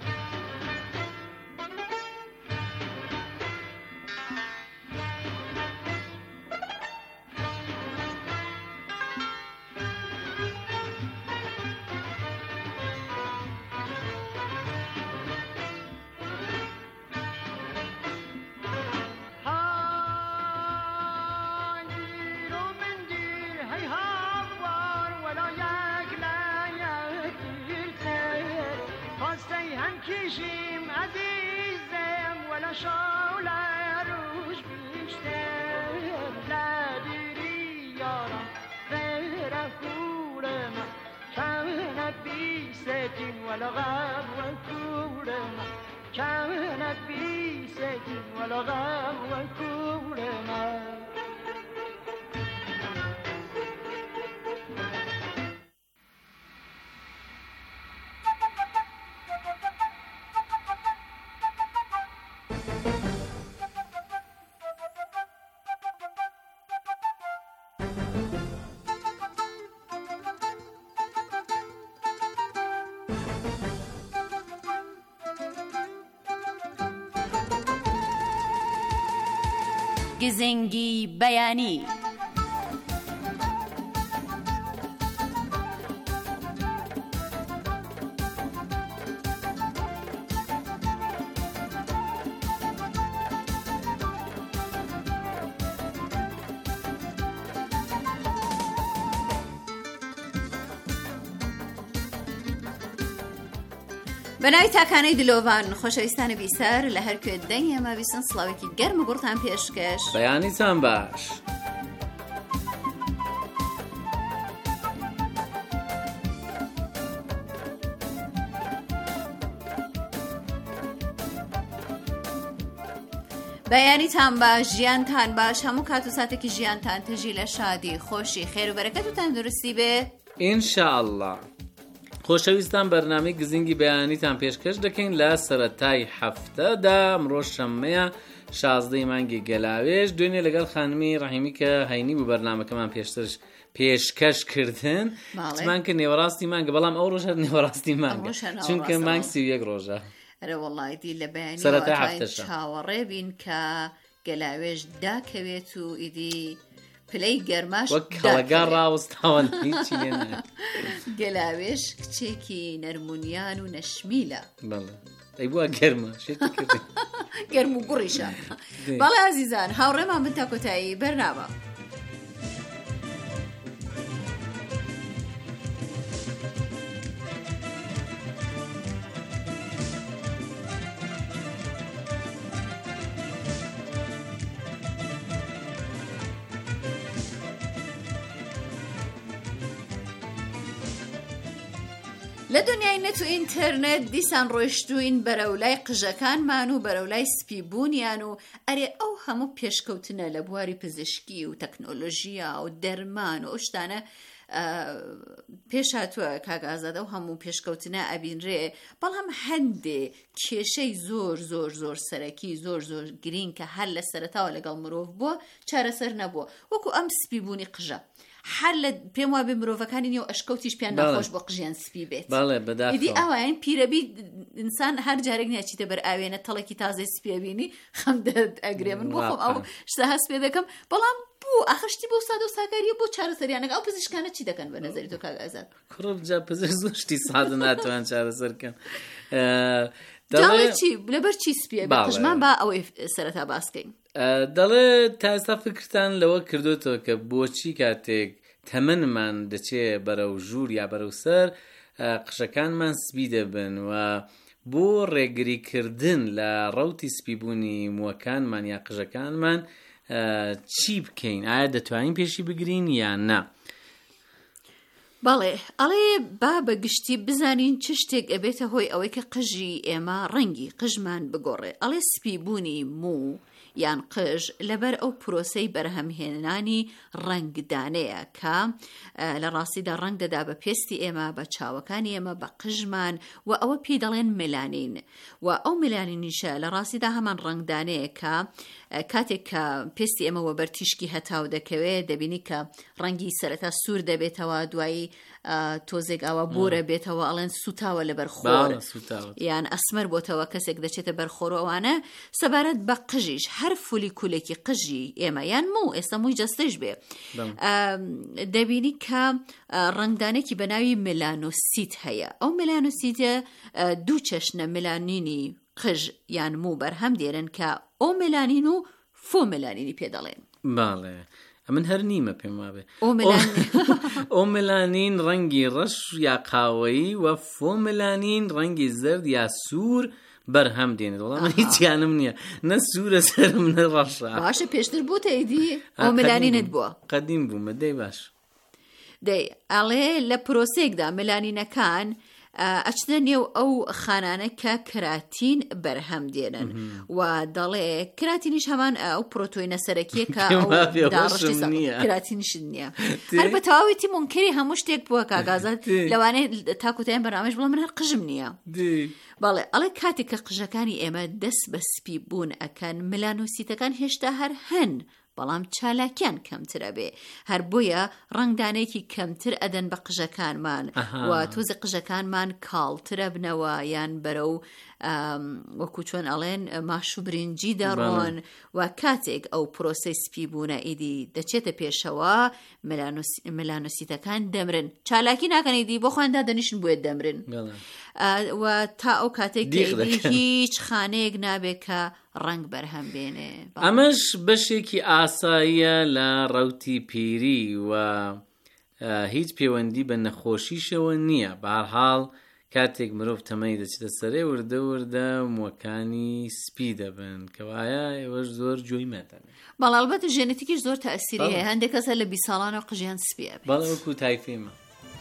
کشیم عزیزم ولا شاول روش بیشتر لدیری یارم غیر کورم کانت بیستین ولا غم و کورم کانت بیستین ولا غم و کورم گزنگی بەیانی. بەناوی تاکانەی دلۆڤان خۆشەویستانی بیسەر لە هەر کوێ دەنگ ئێمە بیستن سڵاوێکی گەرم و گوڕتان پێشکەش. بەیانیتان باش. بەیانیتان باش، ژیانتان باش، هەموو کات و ساتێکی ژیانتان تژی لە شادی خۆشی خێر و بەرەکەت و تەندروستی بێ ئینشاءالله. خۆشەویستان بەرنامەی گزنگی بەیانیتان پێشکەش دەکەین لە سەرەتای هەفتەدا. ئەمڕۆ شەممەیە 16 مانگی گەلاوێژ، دوێنێ لەگەڵ خانمی ڕەحیمی کە هەینی بوو بەرنامەکەمان پێشترش پێشکەش کردن. تمان کە نێوەڕاستی مانگە، بەڵام ئەو ڕۆژ هەر نێوەڕاستی مانگە چونکە مانگ 31 ڕۆژە. ئەرە وەڵایەتی لە بەیانی سەرەتا هەفتەشە چاوەڕێ بین کە گەلاوێژ داکەوێت و ئیدی پلەی گەرماش وەک کەڵەگا ڕاوەستاوە هیچی لێ نایە. گەلاوێژ کچێکی نەرمونیان و نەشمیلە. بەڵێ ئەی بووە گەرمە شێتی کردی گەرم و گوڕیشە. بەڵێ عەزیزان، هاوڕێمان بن تا کۆتایی بەرنامە. لە دنیای نەت و ئینتەرنێت دیسان ڕۆیشتوین بەرەو لای قژەکانمان و بەرەو لای سپیبوونیان و ئەرێ ئەو هەموو پێشکەوتنە لە بواری پزیشکی و تەکنۆلۆژیا و دەرمان و ئەو شتانە پێش هاتووە کاگازادە و هەموو پێشکەوتنە ئەبینرێ، بەڵام هەندێ کێشەی زۆر زۆر زۆر سەرەکی زۆر زۆر گرین کە هەر لە سەرەتاوە لەگەڵ مرۆڤ بووە چارەسەر نەبووە، وەکو ئەم سپیبوونی قژە. هەر لە پێم وابێ مرۆڤەکانی نیە و ئەشکەوتیش پیان ناخۆش بۆ قژیان سپی بێت. ئیدی ئەوایان پیرەبی ئینسان هەر جارێک ناچیتە بەر ئاوێنە تەڵێکی تازەی سپێبینی خەم ئەگرێ. من بۆ خۆم ئەو شتە هەست پێ دەکەم، بەڵام بوو ئاخشتی بۆ سادە و ساکاریە بۆ چارەسەریانەکە ئەو پزیشکانە چی دەکەن بە نەزەری تۆ کاگازاد؟ کوڕبجا پزیشک زۆر شتی سادە ناتوان چارەسەرکەن. لەبەر چی سپیە بێ قژمان با ئەوەی سەرەتا باسکەین. دەڵێ تا ئێستا فکرتان لەوە کردوتەوە کە بۆچی کاتێک تەمەنمان دەچێ بەرەو ژوور یا بەرەو سەر قژەکانمان سپی دەبن و بۆ ڕێگریکردن لە ڕەوتی سپیبوونی مووەکانمان یا قژەکانمان چی بکەین؟ ئایا دەتوانین پێشی بگرین یان نا؟ بەڵێ ئەڵێ با بە گشتی بزانین چ شتێک ئەبێتە هۆی ئەوەی کە قژی ئێمە ڕەنگی قژمان بگۆڕێ. ئەڵێ سپیبوونی موو یان قژ لەبەر ئەو پرۆسەی بەرهەمهێنانی ڕەنگدانەیە کە لە ڕاستیدا ڕەنگ دەدا بە پێستی ئێمە، بە چاوەکانی ئێمە، بە قژمان و ئەوە پێی دەڵێن مێلانین. و ئەو مێلانینیشە لە ڕاستیدا هەمان ڕەنگدانەیە کە کاتێک کە پێستی ئێمە وە بەرتیشکی هەتاو دەکەوێت دەبینی کە ڕەنگی سەرەتا سوور دەبێتەوە، دوایی تۆزێک ئەوە بۆرە بێتەوە ئەڵێن سوتاوە لە بەرخۆر یان ئەسمەر بۆتەوە کەسێک دەچێتە بەرخۆرەوانە. سەبارەت بە قژیش هەر فولی کولێکی قژی ئێمە یان موو ئێستا مووی جەستەش بێ دەبینی کە ڕەنگدانێکی بە ناوی مێلانۆسیت هەیە. ئەو مێلانۆسیتە دوو چەشنە مێلانینی قژ یان موو بەرهەم دێرن کە ئەو مێلانین و فۆ مێلانینی پێ دەڵێن. باڵێ من هەر نیمە پێم وابێ ئەو مێلانین ڕەنگی ڕەش یا قاوەیی و فۆ مێلانین ڕەنگی زرد یا سوور بەرهەم دێنێت. وەڵام من هیچیانم نییە، نە سوورە سەرم نە ڕەشە. باشە پێشتر بوو تەیدی ئەو مێلانینت بووە؟ قەدیم بوومە دەی باش. دەی ئەڵێ لە پرۆسەیەکدا مێلانینەکان ئەچنە نێو ئەو خانانە کە کراتین بەرهەم دێنن و دەڵێ کراتینیش هەمان ئەو پرۆتۆینە سەرەکیە کە کراتینیش نییە. هەر بە تەواویتی مونکەری هەموو شتێک بووە کاگازات لەوانەیە تاکوتیان بەرنامەش بڵێ من هەر قژم نییە. بەڵێ ئەڵێ کاتێک کە قژەکانی ئێمە دەست بە سپی بوون ئەکەن مێلانۆسیتەکان هێشتا هەر هەن، بەڵام چالاکیان کەمترە بێ، هەر بۆیە ڕەنگدانەیەکی کەمتر ئەدەن بە قژەکانمان و تۆزی قژەکانمان کاڵترە بنەوە یان بەرەو وەکو چۆن ئەڵێن ماش و برنجی دەڕۆن و کاتێک ئەو پرۆسەی سپی بوونە ئیدی دەچێتە پێشەوە مێلانۆسیتەکان دەمرن. چالاکی ناکەن ئیدی بۆ خۆیاندا دەنیشن بۆیە دەمرن و تا ئەو کاتێک هیچ خانەیەک نابێت کە ڕەنگ بەرهەم بێنێ. ئەمەش بەشێکی ئاساییە لە ڕەوتی پیری و هیچ پەیوەندی بە نەخۆشیشەوە نییە. بەهەرحاڵ کاتێک مرۆڤ تەمەنی دەچێتە سەرێ وردە مووەکانی سپی دەبن کە وایە ئێوەش زۆر جۆی مەدەنێ. بەڵام ئەلبەتە ژێنێتیکیش زۆر تەئسیری هەیە، هەندێک کەسە لە 20 ساڵانەوە قژیان سپیە. بەڵێ وەکو تایفیمە.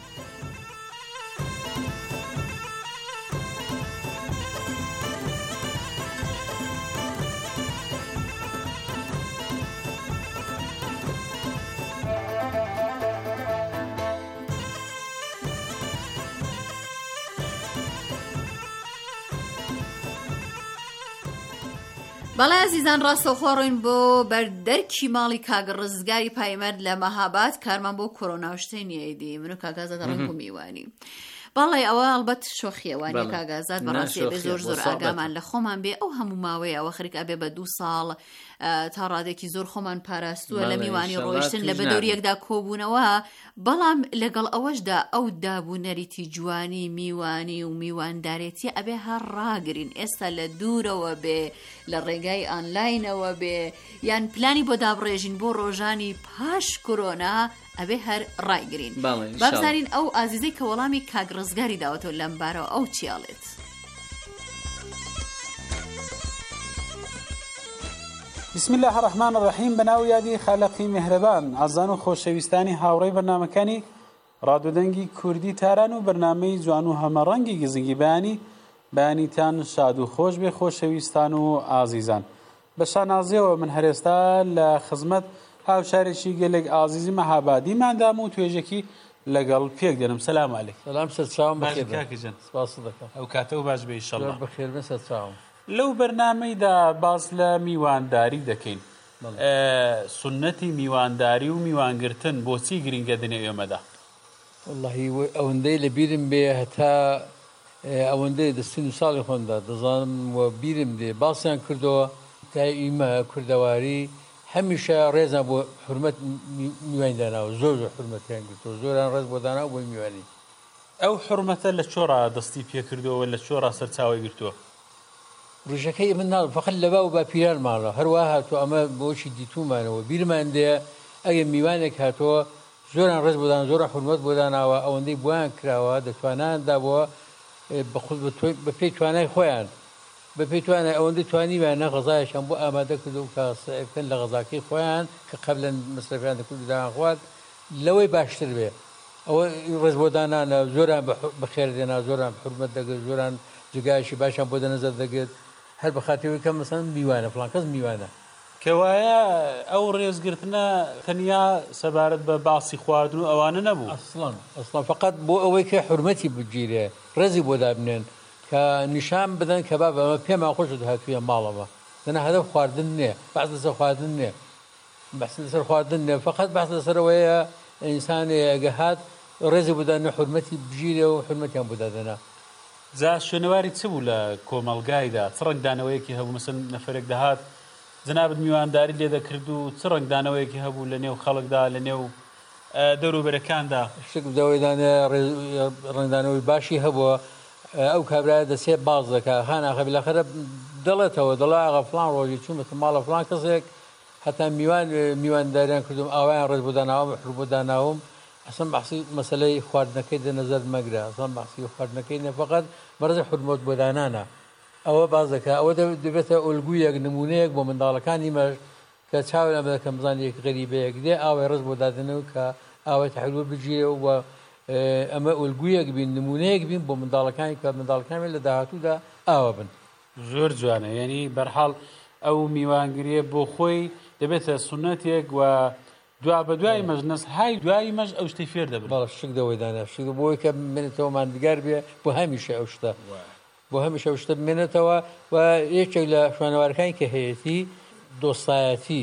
بەڵێ عزیزان ڕاستەوخۆ ڕۆین بۆ بەردەرکی ماڵی کاگە ڕزگاری پایمەرد لە مەهاباد کارمان بۆ کۆرۆنا شتەی نیەیدی من و کاگازات ڕنگ و میوانی. بەڵێ ئەوە ئەڵبەت شۆخیەوانی کاگازات بەڕاستی بێ زۆر زۆر ئاگامان لە خۆمان بێ ئەو هەموو ماوەیە ئەوە خەریک ئەبێ بە 2 ساڵ تا ڕادێکی زۆر خۆمان پاراستووە لە میوانی ڕۆیشتن لە بەدەوریەکدا کۆبوونەوە، بەڵام لەگەڵ ئەوەشدا ئەو دابوونەریتی جوانی میوانی و میواندارێتی ئەبێ هەر ڕاگرین. ئێستا لە دوورەوە بێ لە ڕێگای ئانلاینەوە بێ یان پلانی بۆ دابڕێژین بۆ ڕۆژانی پاش کۆرۆنا ئەبێ هەر ڕایگرین. بابزانین ئەو ئازیزەی کە وەڵامی کاگڕزگاری داوەتەوە لەم بارەوە ئەو چیاڵێت. بسم الله الرحمن الرحیم. بەناو یادی خالقی مهرەبان. ئازان و خۆشەویستانی هاوڕێی بەرنامەکانی ڕادودەنگی کوردی تاران و بەرنامەی جوان و هەمەڕەنگی گزنگی بەیانیتان شاد و خۆش بێ خۆشەویستان و ئازیزان. بە شانازیەوە من هەرێستا لە خزمەت هاوشارێکی گەلێک ئازیزی مەهابادیماندام و توێژێکی لەگەڵ پێک دێنم. سەلام عەلەیک. سلام سەرچاوم بەخێر کاکەجان. سپاس دەکەم. ئەو کاتەوە باش بێ ئینشەڵڵا. بەخێر بێ سەرچاوم. لەو بەرنامەیدا باس لە میوانداری دەکەین. سنەتی میوانداری و میوانگرتن بۆچی گرنگە دنێ ئێمەدا؟ وەڵڵاهی ئەوەندەی لە بیرم بێ هەتا ئەوەندەی دەستین و ساڵی خۆندا دەزانم و بیرم دێ باسییان کردەوە تا ئیمە کوردەواری هەمیشە ڕێزان بۆ حرمەت میوانی داناوە زۆر حرمەتیان گرتەوە زۆران ڕێز بۆ داناوە بۆی میوانی. ئەو حرمەتە لە چۆڕا دەستی پێکردەوە لە چۆڕا سەرچاوی گرتووە؟ ڕژەکەی من ناڵ فقط لە با و با پیرانمانەوە هەروە هاتووە ئەمە بۆچی دیتومانەوە بیرمان دێ ئەگە میوانێک هاتووە زۆران ڕێز بۆدان زۆر حرمەت بۆ داناوە ئەوەندەی بۆیان کراوە دەتواناندا بۆ بە پێی توانای خۆیان بە پێی توانای ئەوەندەی توانیوانە غەزایشان بۆ ئامادە کردو و کەسەکەن لە غەزاکەی خۆیان کە قەبلەن مەسرەفیان دەکرد دایان خوارد لەوەی باشتر بێ. ئەوە ڕێز بۆ دانانە زۆران بەخێر دێنا زۆران حرمەت دەگرت زۆران جگایشی باشان بۆ دەنەزەر دەگرت هەر بە خاتەوەی کە مەسەن میوانە فڵان کەس میوانە. کەوایە ئەو ڕێزگرتنە تەنیا سەبارەت بە باسی خواردن و ئەوانە نەبوو ئەسڵان فقط بۆ ئەوەی کە حرمەتی بگیرێ ڕێزی بۆ دابنێن کە نیشان بدەن کە بابە ئەمە پێمان خۆش هاتوویە ماڵەوە دەنا هەدەف خواردن نییە بەس لەسەر خواردن نییە بەس لەسەر خواردن نییە فقط بەس لەسەرەوەیە ئینسانی ئەگە هات ڕێزی بودانە حرمەتی بگیرێ و حرمەتیان بۆ دادەنا. جا شوێنەواری چ بوو لە کۆمەڵگایدا چ ڕنگدانەوەیەکی هەبوو مەسەن نەفرێک دەهات جنابەت میوانداری لێ دەکرد و چ ڕنگدانەوەیەکی هەبوو لە نێو خەڵکدا لە نێو دەوروبەرەکاندا؟ شک دەوەیدانە ڕنگدانەوەی باشی هەبووە ئەو کابرایە دەسێ باز دەکا خاناخە بلاخەرە دەڵێتەوە دەڵا ئاغا فڵان ڕۆژی چوومەتە ماڵە فڵان کەسێک هەتا میوانداریان کردوم ئاوایان ڕێز بۆ داناوم حر بۆ داناوم ئەسڵ بەحسی مەسەلەی خواردنەکەی دەنەزەر مەگرە ئەسڵ بەحسی خواردنەکەی نەفەقەت بەرزە حرمەت بۆ دانانە ئەوە باز دەکات ئەوە دەبێتە ئۆلگویەک نمونەیەک بۆ منداڵەکانی مەش کە چاویان بەکەم بزانێک غەریبەیەک دێ ئاوای ڕێز بۆ دادنەوە کە ئاوای تەحویل بگیرێ و ئەمە ئۆلگویەک بین نمونەیەک بین بۆ منداڵەکانی کە منداڵەکانی لە داهاتوودا ئاوا بن. زۆر جوانە یعنی بەرحاڵ ئەو میوانگریە بۆ خۆی دەبێتە سونەتێک و دوا بە دوای مەژنەس های دوایی مەژ ئەو شتەی فێر دەبێت. بەڵە شک دەوەیدانە شک بۆی کە بمێنێتەوە ماندگار بێ بۆ هەمیشە ئەو شتە بۆ هەمیشە ئەو شتە بمێنێتەوە و یەکێک لە خوێنەوارەکانی کە هەیەی دۆستایەتی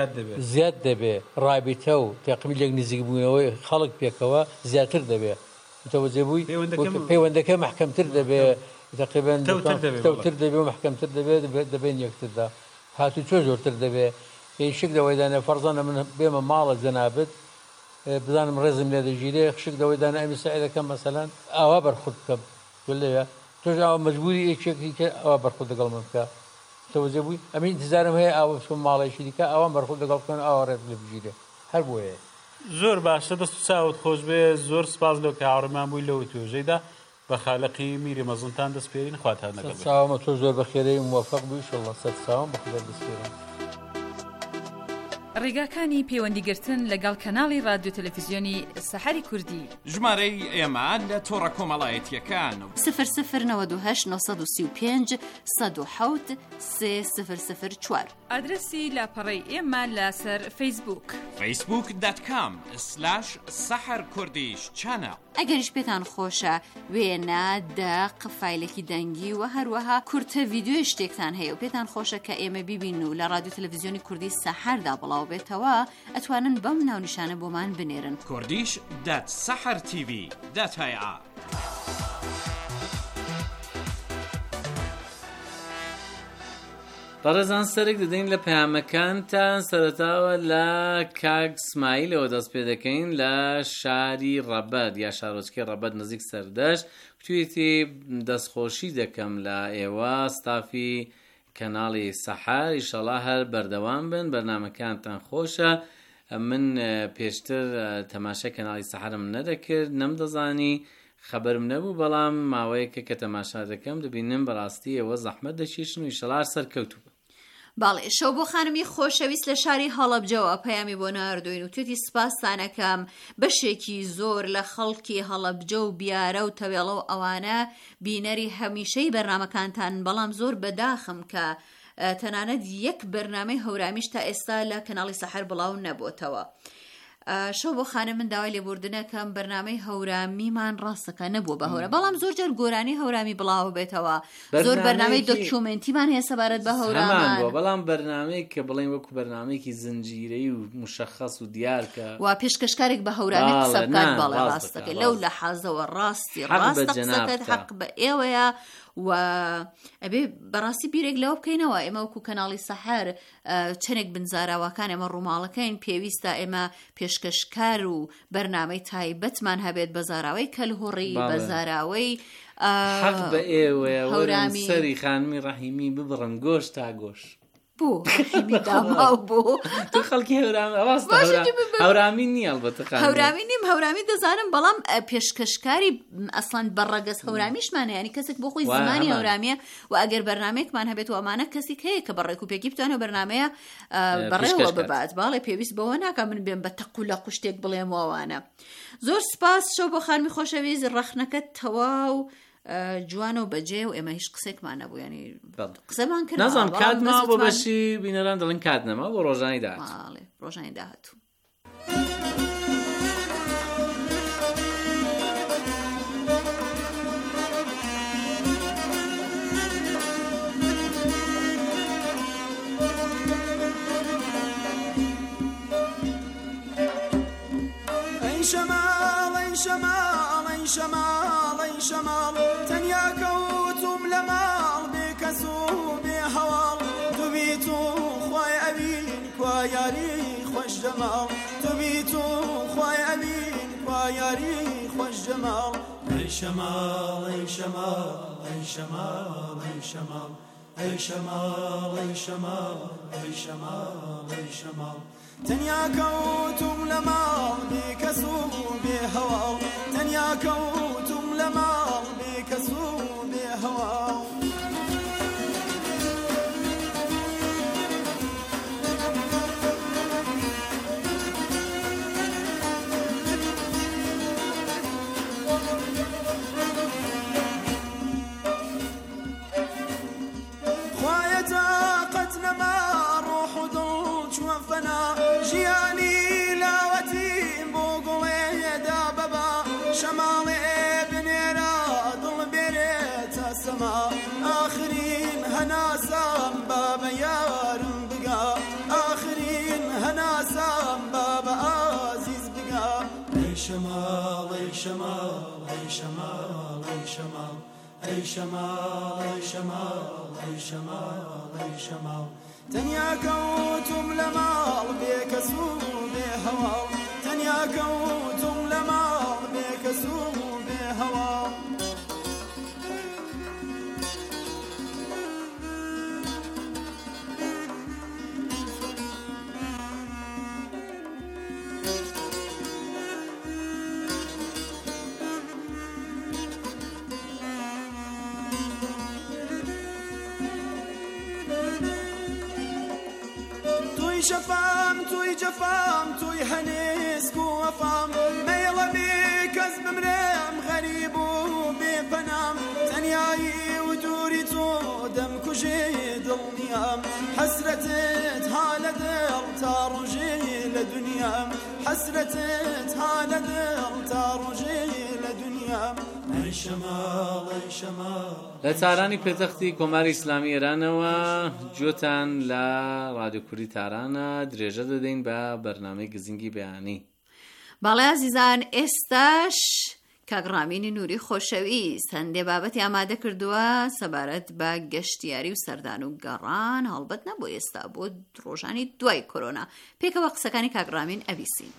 زیاد دەبێ ڕابطە و تەقبیلێک نزیک بوونەوەی خەڵک پێکەوە زیاتر دەبێ متوەجه بووی پەیوەندەکە محکەمتر دەبێ تقریبا تەوتر دەبێ و محکەمتر دەبێن یەکتردا هاتوو چۆ زۆرتر دەبێ. شک دەوەیدانە فەرزانە من بێمە ماڵە جەنابەت بزانم ڕێزم لێ دەژیرێ شک دەوەیدانە ئەمی سەعیدەکەم مەسەلەن ئاوا بەرخود بکەم لەیە تۆش ئەوە مەجبوری یەکێکی کە ئەوە بەرخود لەگەڵ من بکە تەوەجه بووی ئەمە ئینتیزارم هەیە ئاوە بچۆم ماڵێکی دیکە ئەوان بەرخود لەگەڵ بکەن ئاوا ڕێز لێ بژیرێ هەر بۆیە. زۆر باشە دەست و چاوت خۆش بێ زۆر سپاس لەو کە هاوڕێمان بووی لەو توێژەیدا بە خالقی میری مەزنتان دەستپێرین خواتان لەگەڵ بێت. چاومە تۆ زۆر بەخێرەی موفق بووی ئینشەڵڵا سەر چاوم بەخدا دەستپێرم. ڕێگاکانی پەیوەندیگرتن لەگەڵ کەناڵی رادیۆ تەلەڤیزیۆنی سەحەری کوردی ژمارەی ئێمە لە تۆڕە کۆمەڵایەتیەکان 0092 1970 304 ئادرسی لاپەڕەی ئێمە لەسەر فەیسبووک facebook.com/saharkurdish ئەگەریش پێتان خۆشە وێنە دەق فایلێکی دەنگی و هەروەها کورتە ڤیدیۆی شتێکتان هەیە و پێتان خۆشە کە ئێمە بیبین و لە رادیۆ تەلەڤیزیۆنی کوردی سەحەردا بڵاو بێتەوە ئەتوانن بەم ناونیشانە بۆمان بنێرن kurdish.sahartv.ir. بەڕێزان سەرێک دەدەین لە پەیامەکانتان سەرەتاوە لە کاک سمایلەوە دەست پێ دەکەین لە شاری ڕەبەد یا شارۆچکەی ڕەبەد نزیک سەردەشت توێتی دەستخۆشی دەکەم لە ئێوە ستافی کەناڵی سەحەر ئیشەڵا هەر بەردەوام بن بەرنامەکانتان خۆشە من پێشتر تەماشای کەناڵی سەحەرم نەدەکرد نەمدەزانی خەبەرم نەبوو بەڵام ماوەیەکە کە تەماشا دەکەم دەبینم بەڕاستی ئەوە زەحمەت دەکێشن و ئیشەڵا سەرکەوتوو. باڵێ شەو بۆ خانمی خۆشەویست لە شاری هەڵەبجەوە پەیامی بۆ ناردوین و توێتی سپاسانەکەم بەشێکی زۆر لە خەڵکی هەڵەبجە و بیارە و تەوێڵە و ئەوانە بینەری هەمیشەی بەرنامەکانتان بەڵام زۆر بەداخم کە تەنانەت یەک بەرنامەی هەورامیش تا ئێستا لە کەناڵی سەحەر بڵاو نەبووتەوە. شەو بۆ خانە من داوای لێبوردنەکەم بەرنامەی هەورامیمان ڕاستەکە نەبووە بە هەورە بەڵام زۆر جار گۆرانی هەورامی بڵاو بێتەوە زۆر بەرنامەی دۆکیومنتیمان هەیە سەبارەت بە هەورامان بەڵام بەرنامەیەک کە بڵێن وەکو بەرنامەیەکی زنجیرەی و مشەخەص و دیارکە وا پێشکەشکارێک بە هەورامی قسە بکات باڵێ ڕاستەکە لەو لە حەزەوە ڕاستی ڕاستە قسەکەت حەق بە ئێوەیە و ئەبێ بەڕاستی بیرێک لەوە بکەینەوە ئێمە وەکو کەناڵی سەحەر چەندێک بنزاراوەکان ئێمە ڕووماڵەکەین پێویستە ئێمە پێشکەشکار و بەرنامەی تایبەتمان هەبێت بە زاراوەی کەلهوڕی بە زاراوەی حەق بە ئێوەیە وەرن سەری خانمی ڕەحیمی ببڕن گۆش تا گۆش بۆ داماو بۆ تو خەڵکی هەورامی نییە البەتە هەورامی نیم هەورامی دەزانم بەڵام پێشکەشکاری ئەسڵان بەڕەگەز هەورامیشمانە ینی کەسێک بۆ خۆی زمانی هەورامە و ئەگەر بەرنمەیەکمان هەبێت و ئەمانە کەسێک هەیە کە بەڕێک و پێکی بتوانە بەرنمەیە بەڕێوە ببات باڵێ پێویست بەوە ناکە من بێم بە تەقو لە قوشتێک بڵێم وانە. زۆر سپاس شەو بۆ خانمی خۆشەویست ڕەخنەکەت تەواو جوانە و بەجێ و ئێمە هیچ قسێکمان نەبوو ینی قسەمان کرد نازانم کات ماوە بۆ بەشی بینەران دەڵێن کات نەما بۆ ڕۆژانی داهات ڕۆژانی داهاتوو. شمال تەنیا کەوتم لە ماڵ بێکەس و بێ هەواڵ تو بیت و خوای ئەبین کوا یاری خۆش جەماڵ تو بیت و خوای ئەبین کوا یاری خۆش جەماڵ ئەی شەماڵ ئەی شەماڵ ئەی شەماڵ ئەی شەماڵ ئەی شەماڵ ئەی شەماڵ ئەی شەماڵ ئەی شەماڵ تەنیا کەوتم لە ماڵ بێکەس و بێ هەواڵ تەنیا کەوتم لە ماڵ بێکەس و بێ هەواڵ خوایە تاقەت نەما ڕۆح و دڵ چووە فەنا ژیانی لاوەتیم بۆ گوڵێدا بەبا شەماڵێ بنێرە دڵ بێرێتە سەما ئاخرین هەناسام بابە یارم بگا ئاخرین هەناسام بابە ئازیز بگا ئەی شەماڵ ئەی شەماڵ ئەی شەماڵ ئەی شەماڵ ئەی شەماڵ ئەی شەماڵ ئەی شەماڵ ئەی شەماڵ تەنیا کەوتم لە ماڵ بێکەس و بێ هەواڵ تەنیا کەوتم لە ماڵ بێکەس و بێ هەواڵ شەفام توی جەفام توی هەنێسک و وەفام مەیڵە بێ کەس بمرێم غەریب و بێپەنام تەنیایی و دووری تۆ دەمکوژێ دڵنیام حەسرەتت ها لە دڵ تا ڕۆژێ لە دونیام حەسرەتت ها لە دڵ تا ڕۆژێ لە دونیام ئەی شەماڵ ئەی شەماڵ. لە تارانی پێتەختی کۆماری ئیسلامی ئێرانەوە گوێتان لە ڕادیۆ کوردی تارانە درێژە دەدەین بە بەرنامەی گزینگی بەیانی. باڵێ عەزیزان ئێستاش کاگڕامینی نووری خۆشەویست هەندێ بابەتی ئامادە کردووە سەبارەت بە گەشتیاری و سەردان و گەڕان هەڵبەت نەبوو ئێستا بۆ ڕۆژانی دوای کۆرۆنا پێکەوە قسەکانی کاگڕامین ئەبیسین.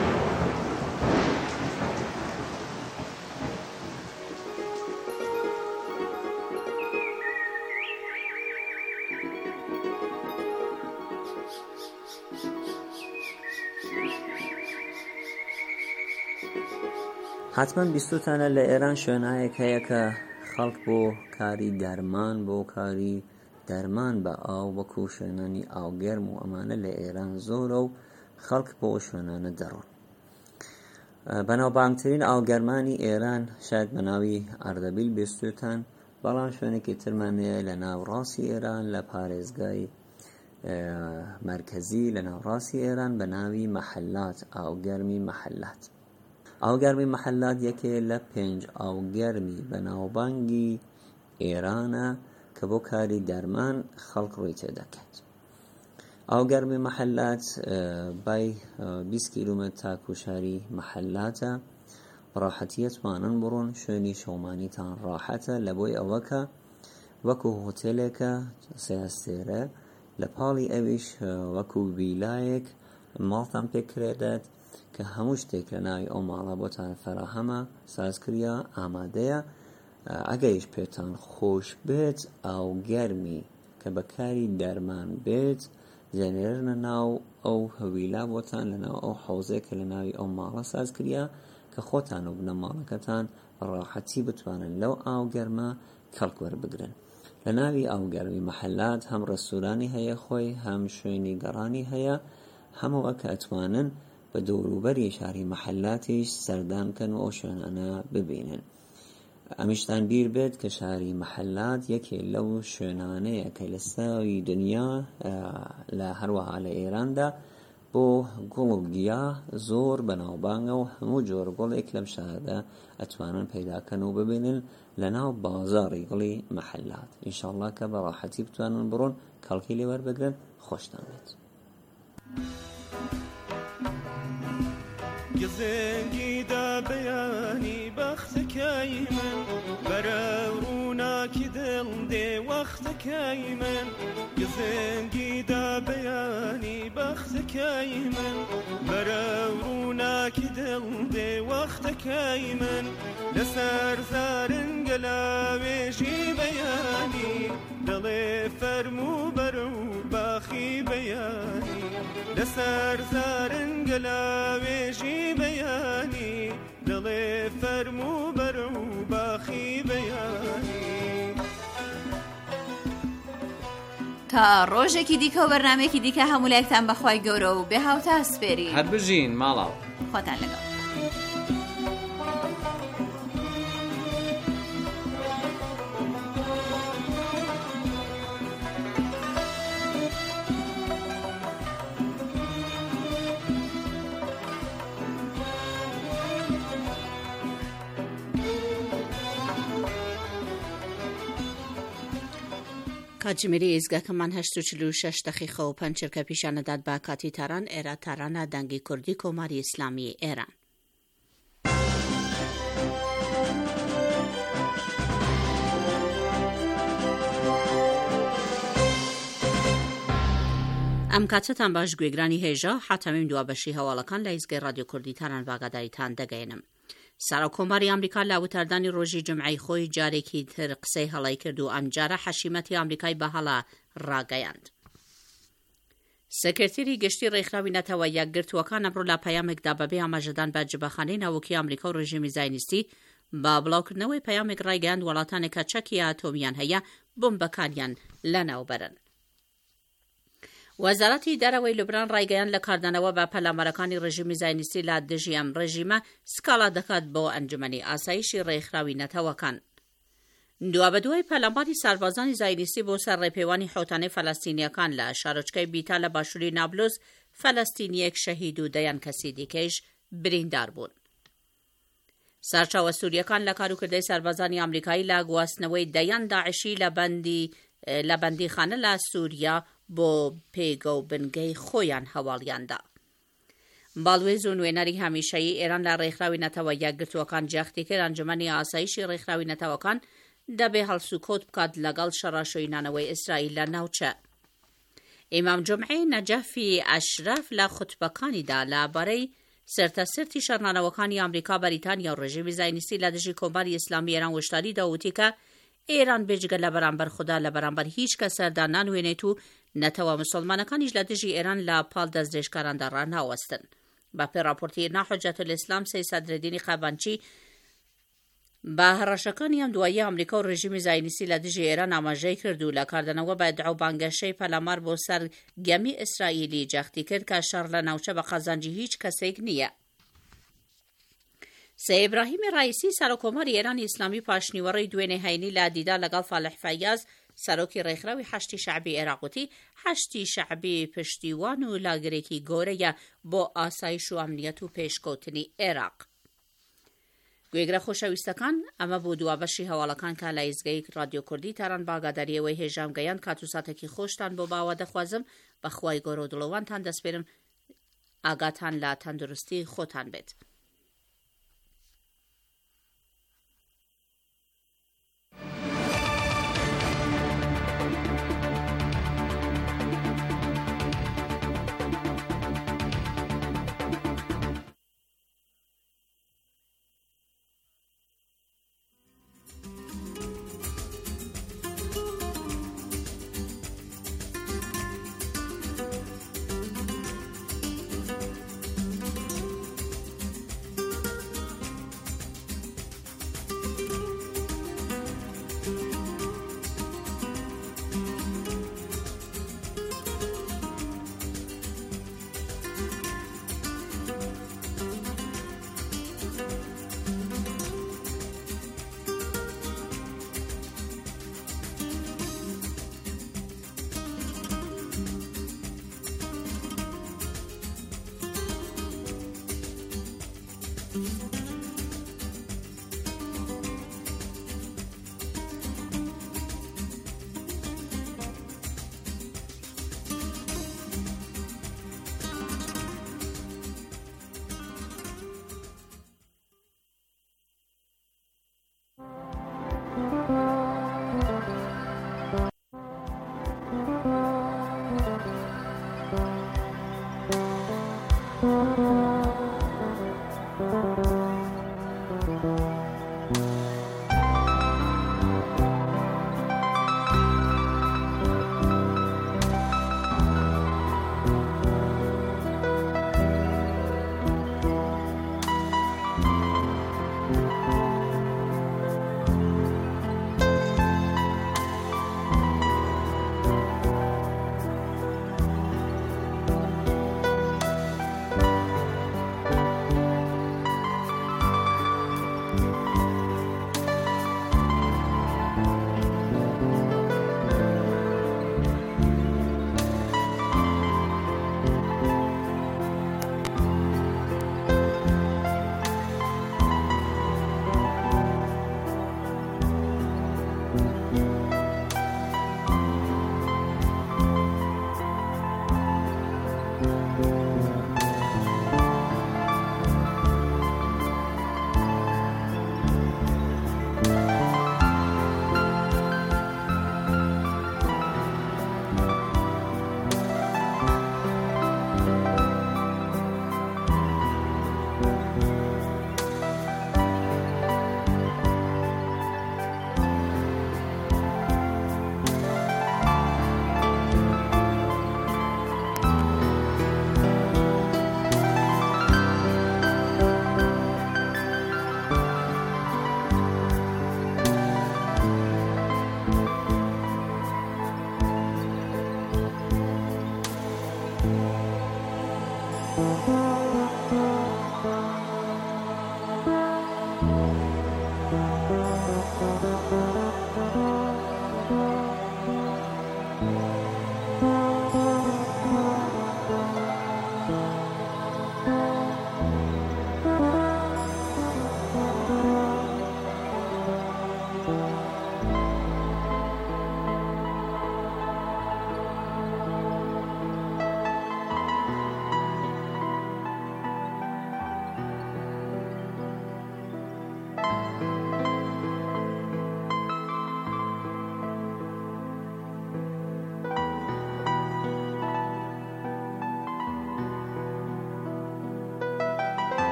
حتما بیستوتانە لە ئێران شوێنایەک هەیە کە خەڵک بۆ کاری دەرمان بۆ کاری دەرمان بە ئاو وەکو شوێنانی ئاوگەرم و ئەمانە لە ئێران زۆرە و خەڵک بۆ شوێنانە دەڕۆن. بەناوبانگترین ئاوگەرمانی ئێران شاید بە ناوی ئەردەبیل بێستوتان، بەڵام شوێنێکی ترمانەیە لە ناوڕاستی ئێران لە پارێزگای مرکزی لە ناوڕاستی ئێران بە ناوی مەحەلات، ئاوگەرمی مەحەلات. ئاوگەرمی مەحەلات یەکێ لە 5 ئاوگەرمی بەناوبانگی ئێرانە کە بۆ کاری دەرمان خەڵک ڕووی تێدەکات. ئاوگەرمی مەحەلات بای 20 کیلومتر تاکو شاری مەحەلاتە، ڕاحەتیەتوانن بڕۆن، شوێنی شەومانیتان ڕاحەتە لە بۆی ئەوەکە وەکو هۆتێلێکە سێهستێرە، لە پاڵی ئەویش وەکو ویلایەک ماڵتان پێکرێدێت کە هەموو شتێک لە ناوی ئەو ماڵە بۆتان فەراهەمە، سازکریا، ئامادەیە. ئەگەیش پێتان خۆش بێت ئاوگەرمی کە بەکاری دەرمان بێت جێنێرنە ناو ئەو هەویلا بۆتان لە ناو ئەو حەوزەیە کە لە ناوی ئەو ماڵە سازکریا کە خۆتان و بنە ماڵەکەتان ڕاحەتی بتوانن لەو ئاوگەرمە کەڵک وەربگرن. لە ناوی ئاوگەرمی مەحەلات هەم ڕێستورانی هەیە خۆی، هەم شوێنی گەڕانی هەیە، هەمووە کە ئەتوانن بە دەوروبەری شاری مەحەلاتیش سەردان بکەن و ئەو شوێنانە ببینن. ئەمیشتان بیر بێت کە شاری مەحەلات یەکێ لەو شوێنانەیە کە لە ساوی دنیا لە هەروەها لە ئێراندا بۆ گوڵ و گیا زۆر بەناوبانگە و هەموو جۆر گوڵێک لەم شاردا ئەتوانن پەیداکەن و ببینن لە ناو بازاڕی گوڵی مەحەلات. ئینشاءڵڵا کە بە ڕاحەتی بتوانن بڕۆن کەڵکی لێ وەربگرن، خۆشتان بێت. گزنگی دا بەیانی بەختەکەی من بەرە ڕووناکی دڵ دێ وەختەکەی من، گزنگی دا بەیانی بەختەکەی من بەرە ڕووناکی دڵ دێ وەختەکەی من، لەسەر زارنگە لاوێژی بەیانی دڵێ فەرموو بەرە و باخی بەیانی، لەسەر زارنگە لاوێژی بەیانی دڵێ فەرموو بەرە و باخی بەیانی. تا ڕۆژێکی دیکە و بەرنامێکی دیکە هەموو لایەکتان بەخوای گەورە و بێ هاوتا سپێری هەر بژین ماڵاو خۆتان لەگەڵ. کاتژمێری ئێزگاکەمان 8:46 دقیقە و 5 چرکە پیشانەدات بە کاتی تاران ئێرە تارانە دەنگی کوردی کۆماری ئیسلامی ئێران. ئەم کاتتان باش گوێگرانی هێژە حاتەمیم دوابەشی هەواڵەکان لە ئیزگای رادیۆ کوردی تاران باگاداریتان دەگەێنم. سەرۆک کۆماری ئەمریکا لە وتاردانی ڕۆژی جمعەی خۆی جارێکی تر قسەی هەڵای کرد و ئەمجارە حەشیمەتی ئەمریکای بەهەڵا ڕاگەیاند. سەکرتێری گشتی ڕێکخراوی نەتەوە یەکگرتووەکان ئەمڕۆ لە پەیامێکدا بەبێ ئاماژەدان بە جبەخانەی ناوەکی ئەمریکا و ڕێژیمی زاینیستی با بڵاوکردنەوەی پەیامێک ڕایگەیاند وڵاتانێک کە چەکی ئاتۆمیان هەیە بۆمبەکانیان لەناوبەرن. وەزارەتی دەرەوەی لوبنان ڕایگەیاند لە کاردانەوە بە پەلامەرەکانی ڕێژیمی زاینیستی لە دژی ئەم ڕێژیمە سکاڵا دەکات بۆ ئەنجومەنی ئاسایشی ڕێکخراوی نەتەوەکان. دوابەدوای پەلاماری سربازانی زاینیستی بۆ سەر ڕێپێوانی حوتانەی فەلەستینیەکان لە شارۆچکەی بیتا لە باشووری نابلوس فەلەستینیەک شەهید و دەیان کەسی دیکەیش بریندار بوون. سەرچاوە سووریەکان لە کاروکردەی سربازانی ئەمریکایی لە گواستنەوەی دەیان داعشی لە بەندیخانە لە سووریا بۆ پێگە و بنگەی خۆیان هەواڵیاندا. باڵوێز و نوێنەری هەمیشەیی ئێران لە ڕێکخراوی نەتەوە یەکگرتووەکان جەختی کرد ئەنجومەنی ئاسایشی ڕێکخراوی نەتەوەکان دەبێ هەڵسوکۆت بکات لەگەڵ شەڕاشۆینانەوەی ئیسرائیل لە ناوچە. ئیمام جومعەی نەجەفی ئەشرەف لە خوتبەکانیدا لەبارەی سەرتەسەرتی شەڕنانەوەکانی ئەمریکا بەریتانیا و ڕێژیمی زاینیستی لە دژی کۆماری ئیسلامی ئێران وشتاری داوتی کە ئێران بێجگە لە بەرامبەر خوددا لە بەرامبەر هیچ کە سەردان نانوێنێت و نەتەوە مسلمانەکانیش لە دژی ئێران لە پاڵ دەستدرێژکاراندا ڕاناوەستن. بە پێی راپۆرتی ناحوجەت الئیسلام سەید سەدرەدینی قەبانچی بە هەڕەشەکانی ئەم دوایی ئەمریکا و ڕژیمی زاینیسی لە دژی ئێران ئاماژەی کرد و لە کاردنەوە بە دعوبانگەشەی پەلامار بۆ سەر گەمی ئیسرائیلی جەختی کرد کە شەڕ لە ناوچە بە قەزانجی هیچ کەسێک نییە. سەیبراهیمی ڕایسی سەرۆکۆمەری ئێرانی ئیسلامی پاشنیوەڕی دوێنێ هەینی لە دیدا لەگەڵ فالح فەیاز سەرۆکی ڕێکخراوی حەشتی شەعبی عێراقوتی حەشتی شەعبی پشتیوان و لاگرێکی گەورەیە بۆ ئاسایش و ئەمنیەت و پێشکەوتنی عێراق. گوێگرە خۆشەویستەکان ئەمە بوو دوابەشی هەواڵەکان کە لە ئیزگەی رادیۆ کوردی تاران باگاداریەوەی هێژام گەیان کات و ساتێکی خۆشتان بۆ باوە دەخوازم بەخوای گەورە و دڵەوانتان دەسپێرم ئاگاتان لە تەندروستی خۆتان بێت.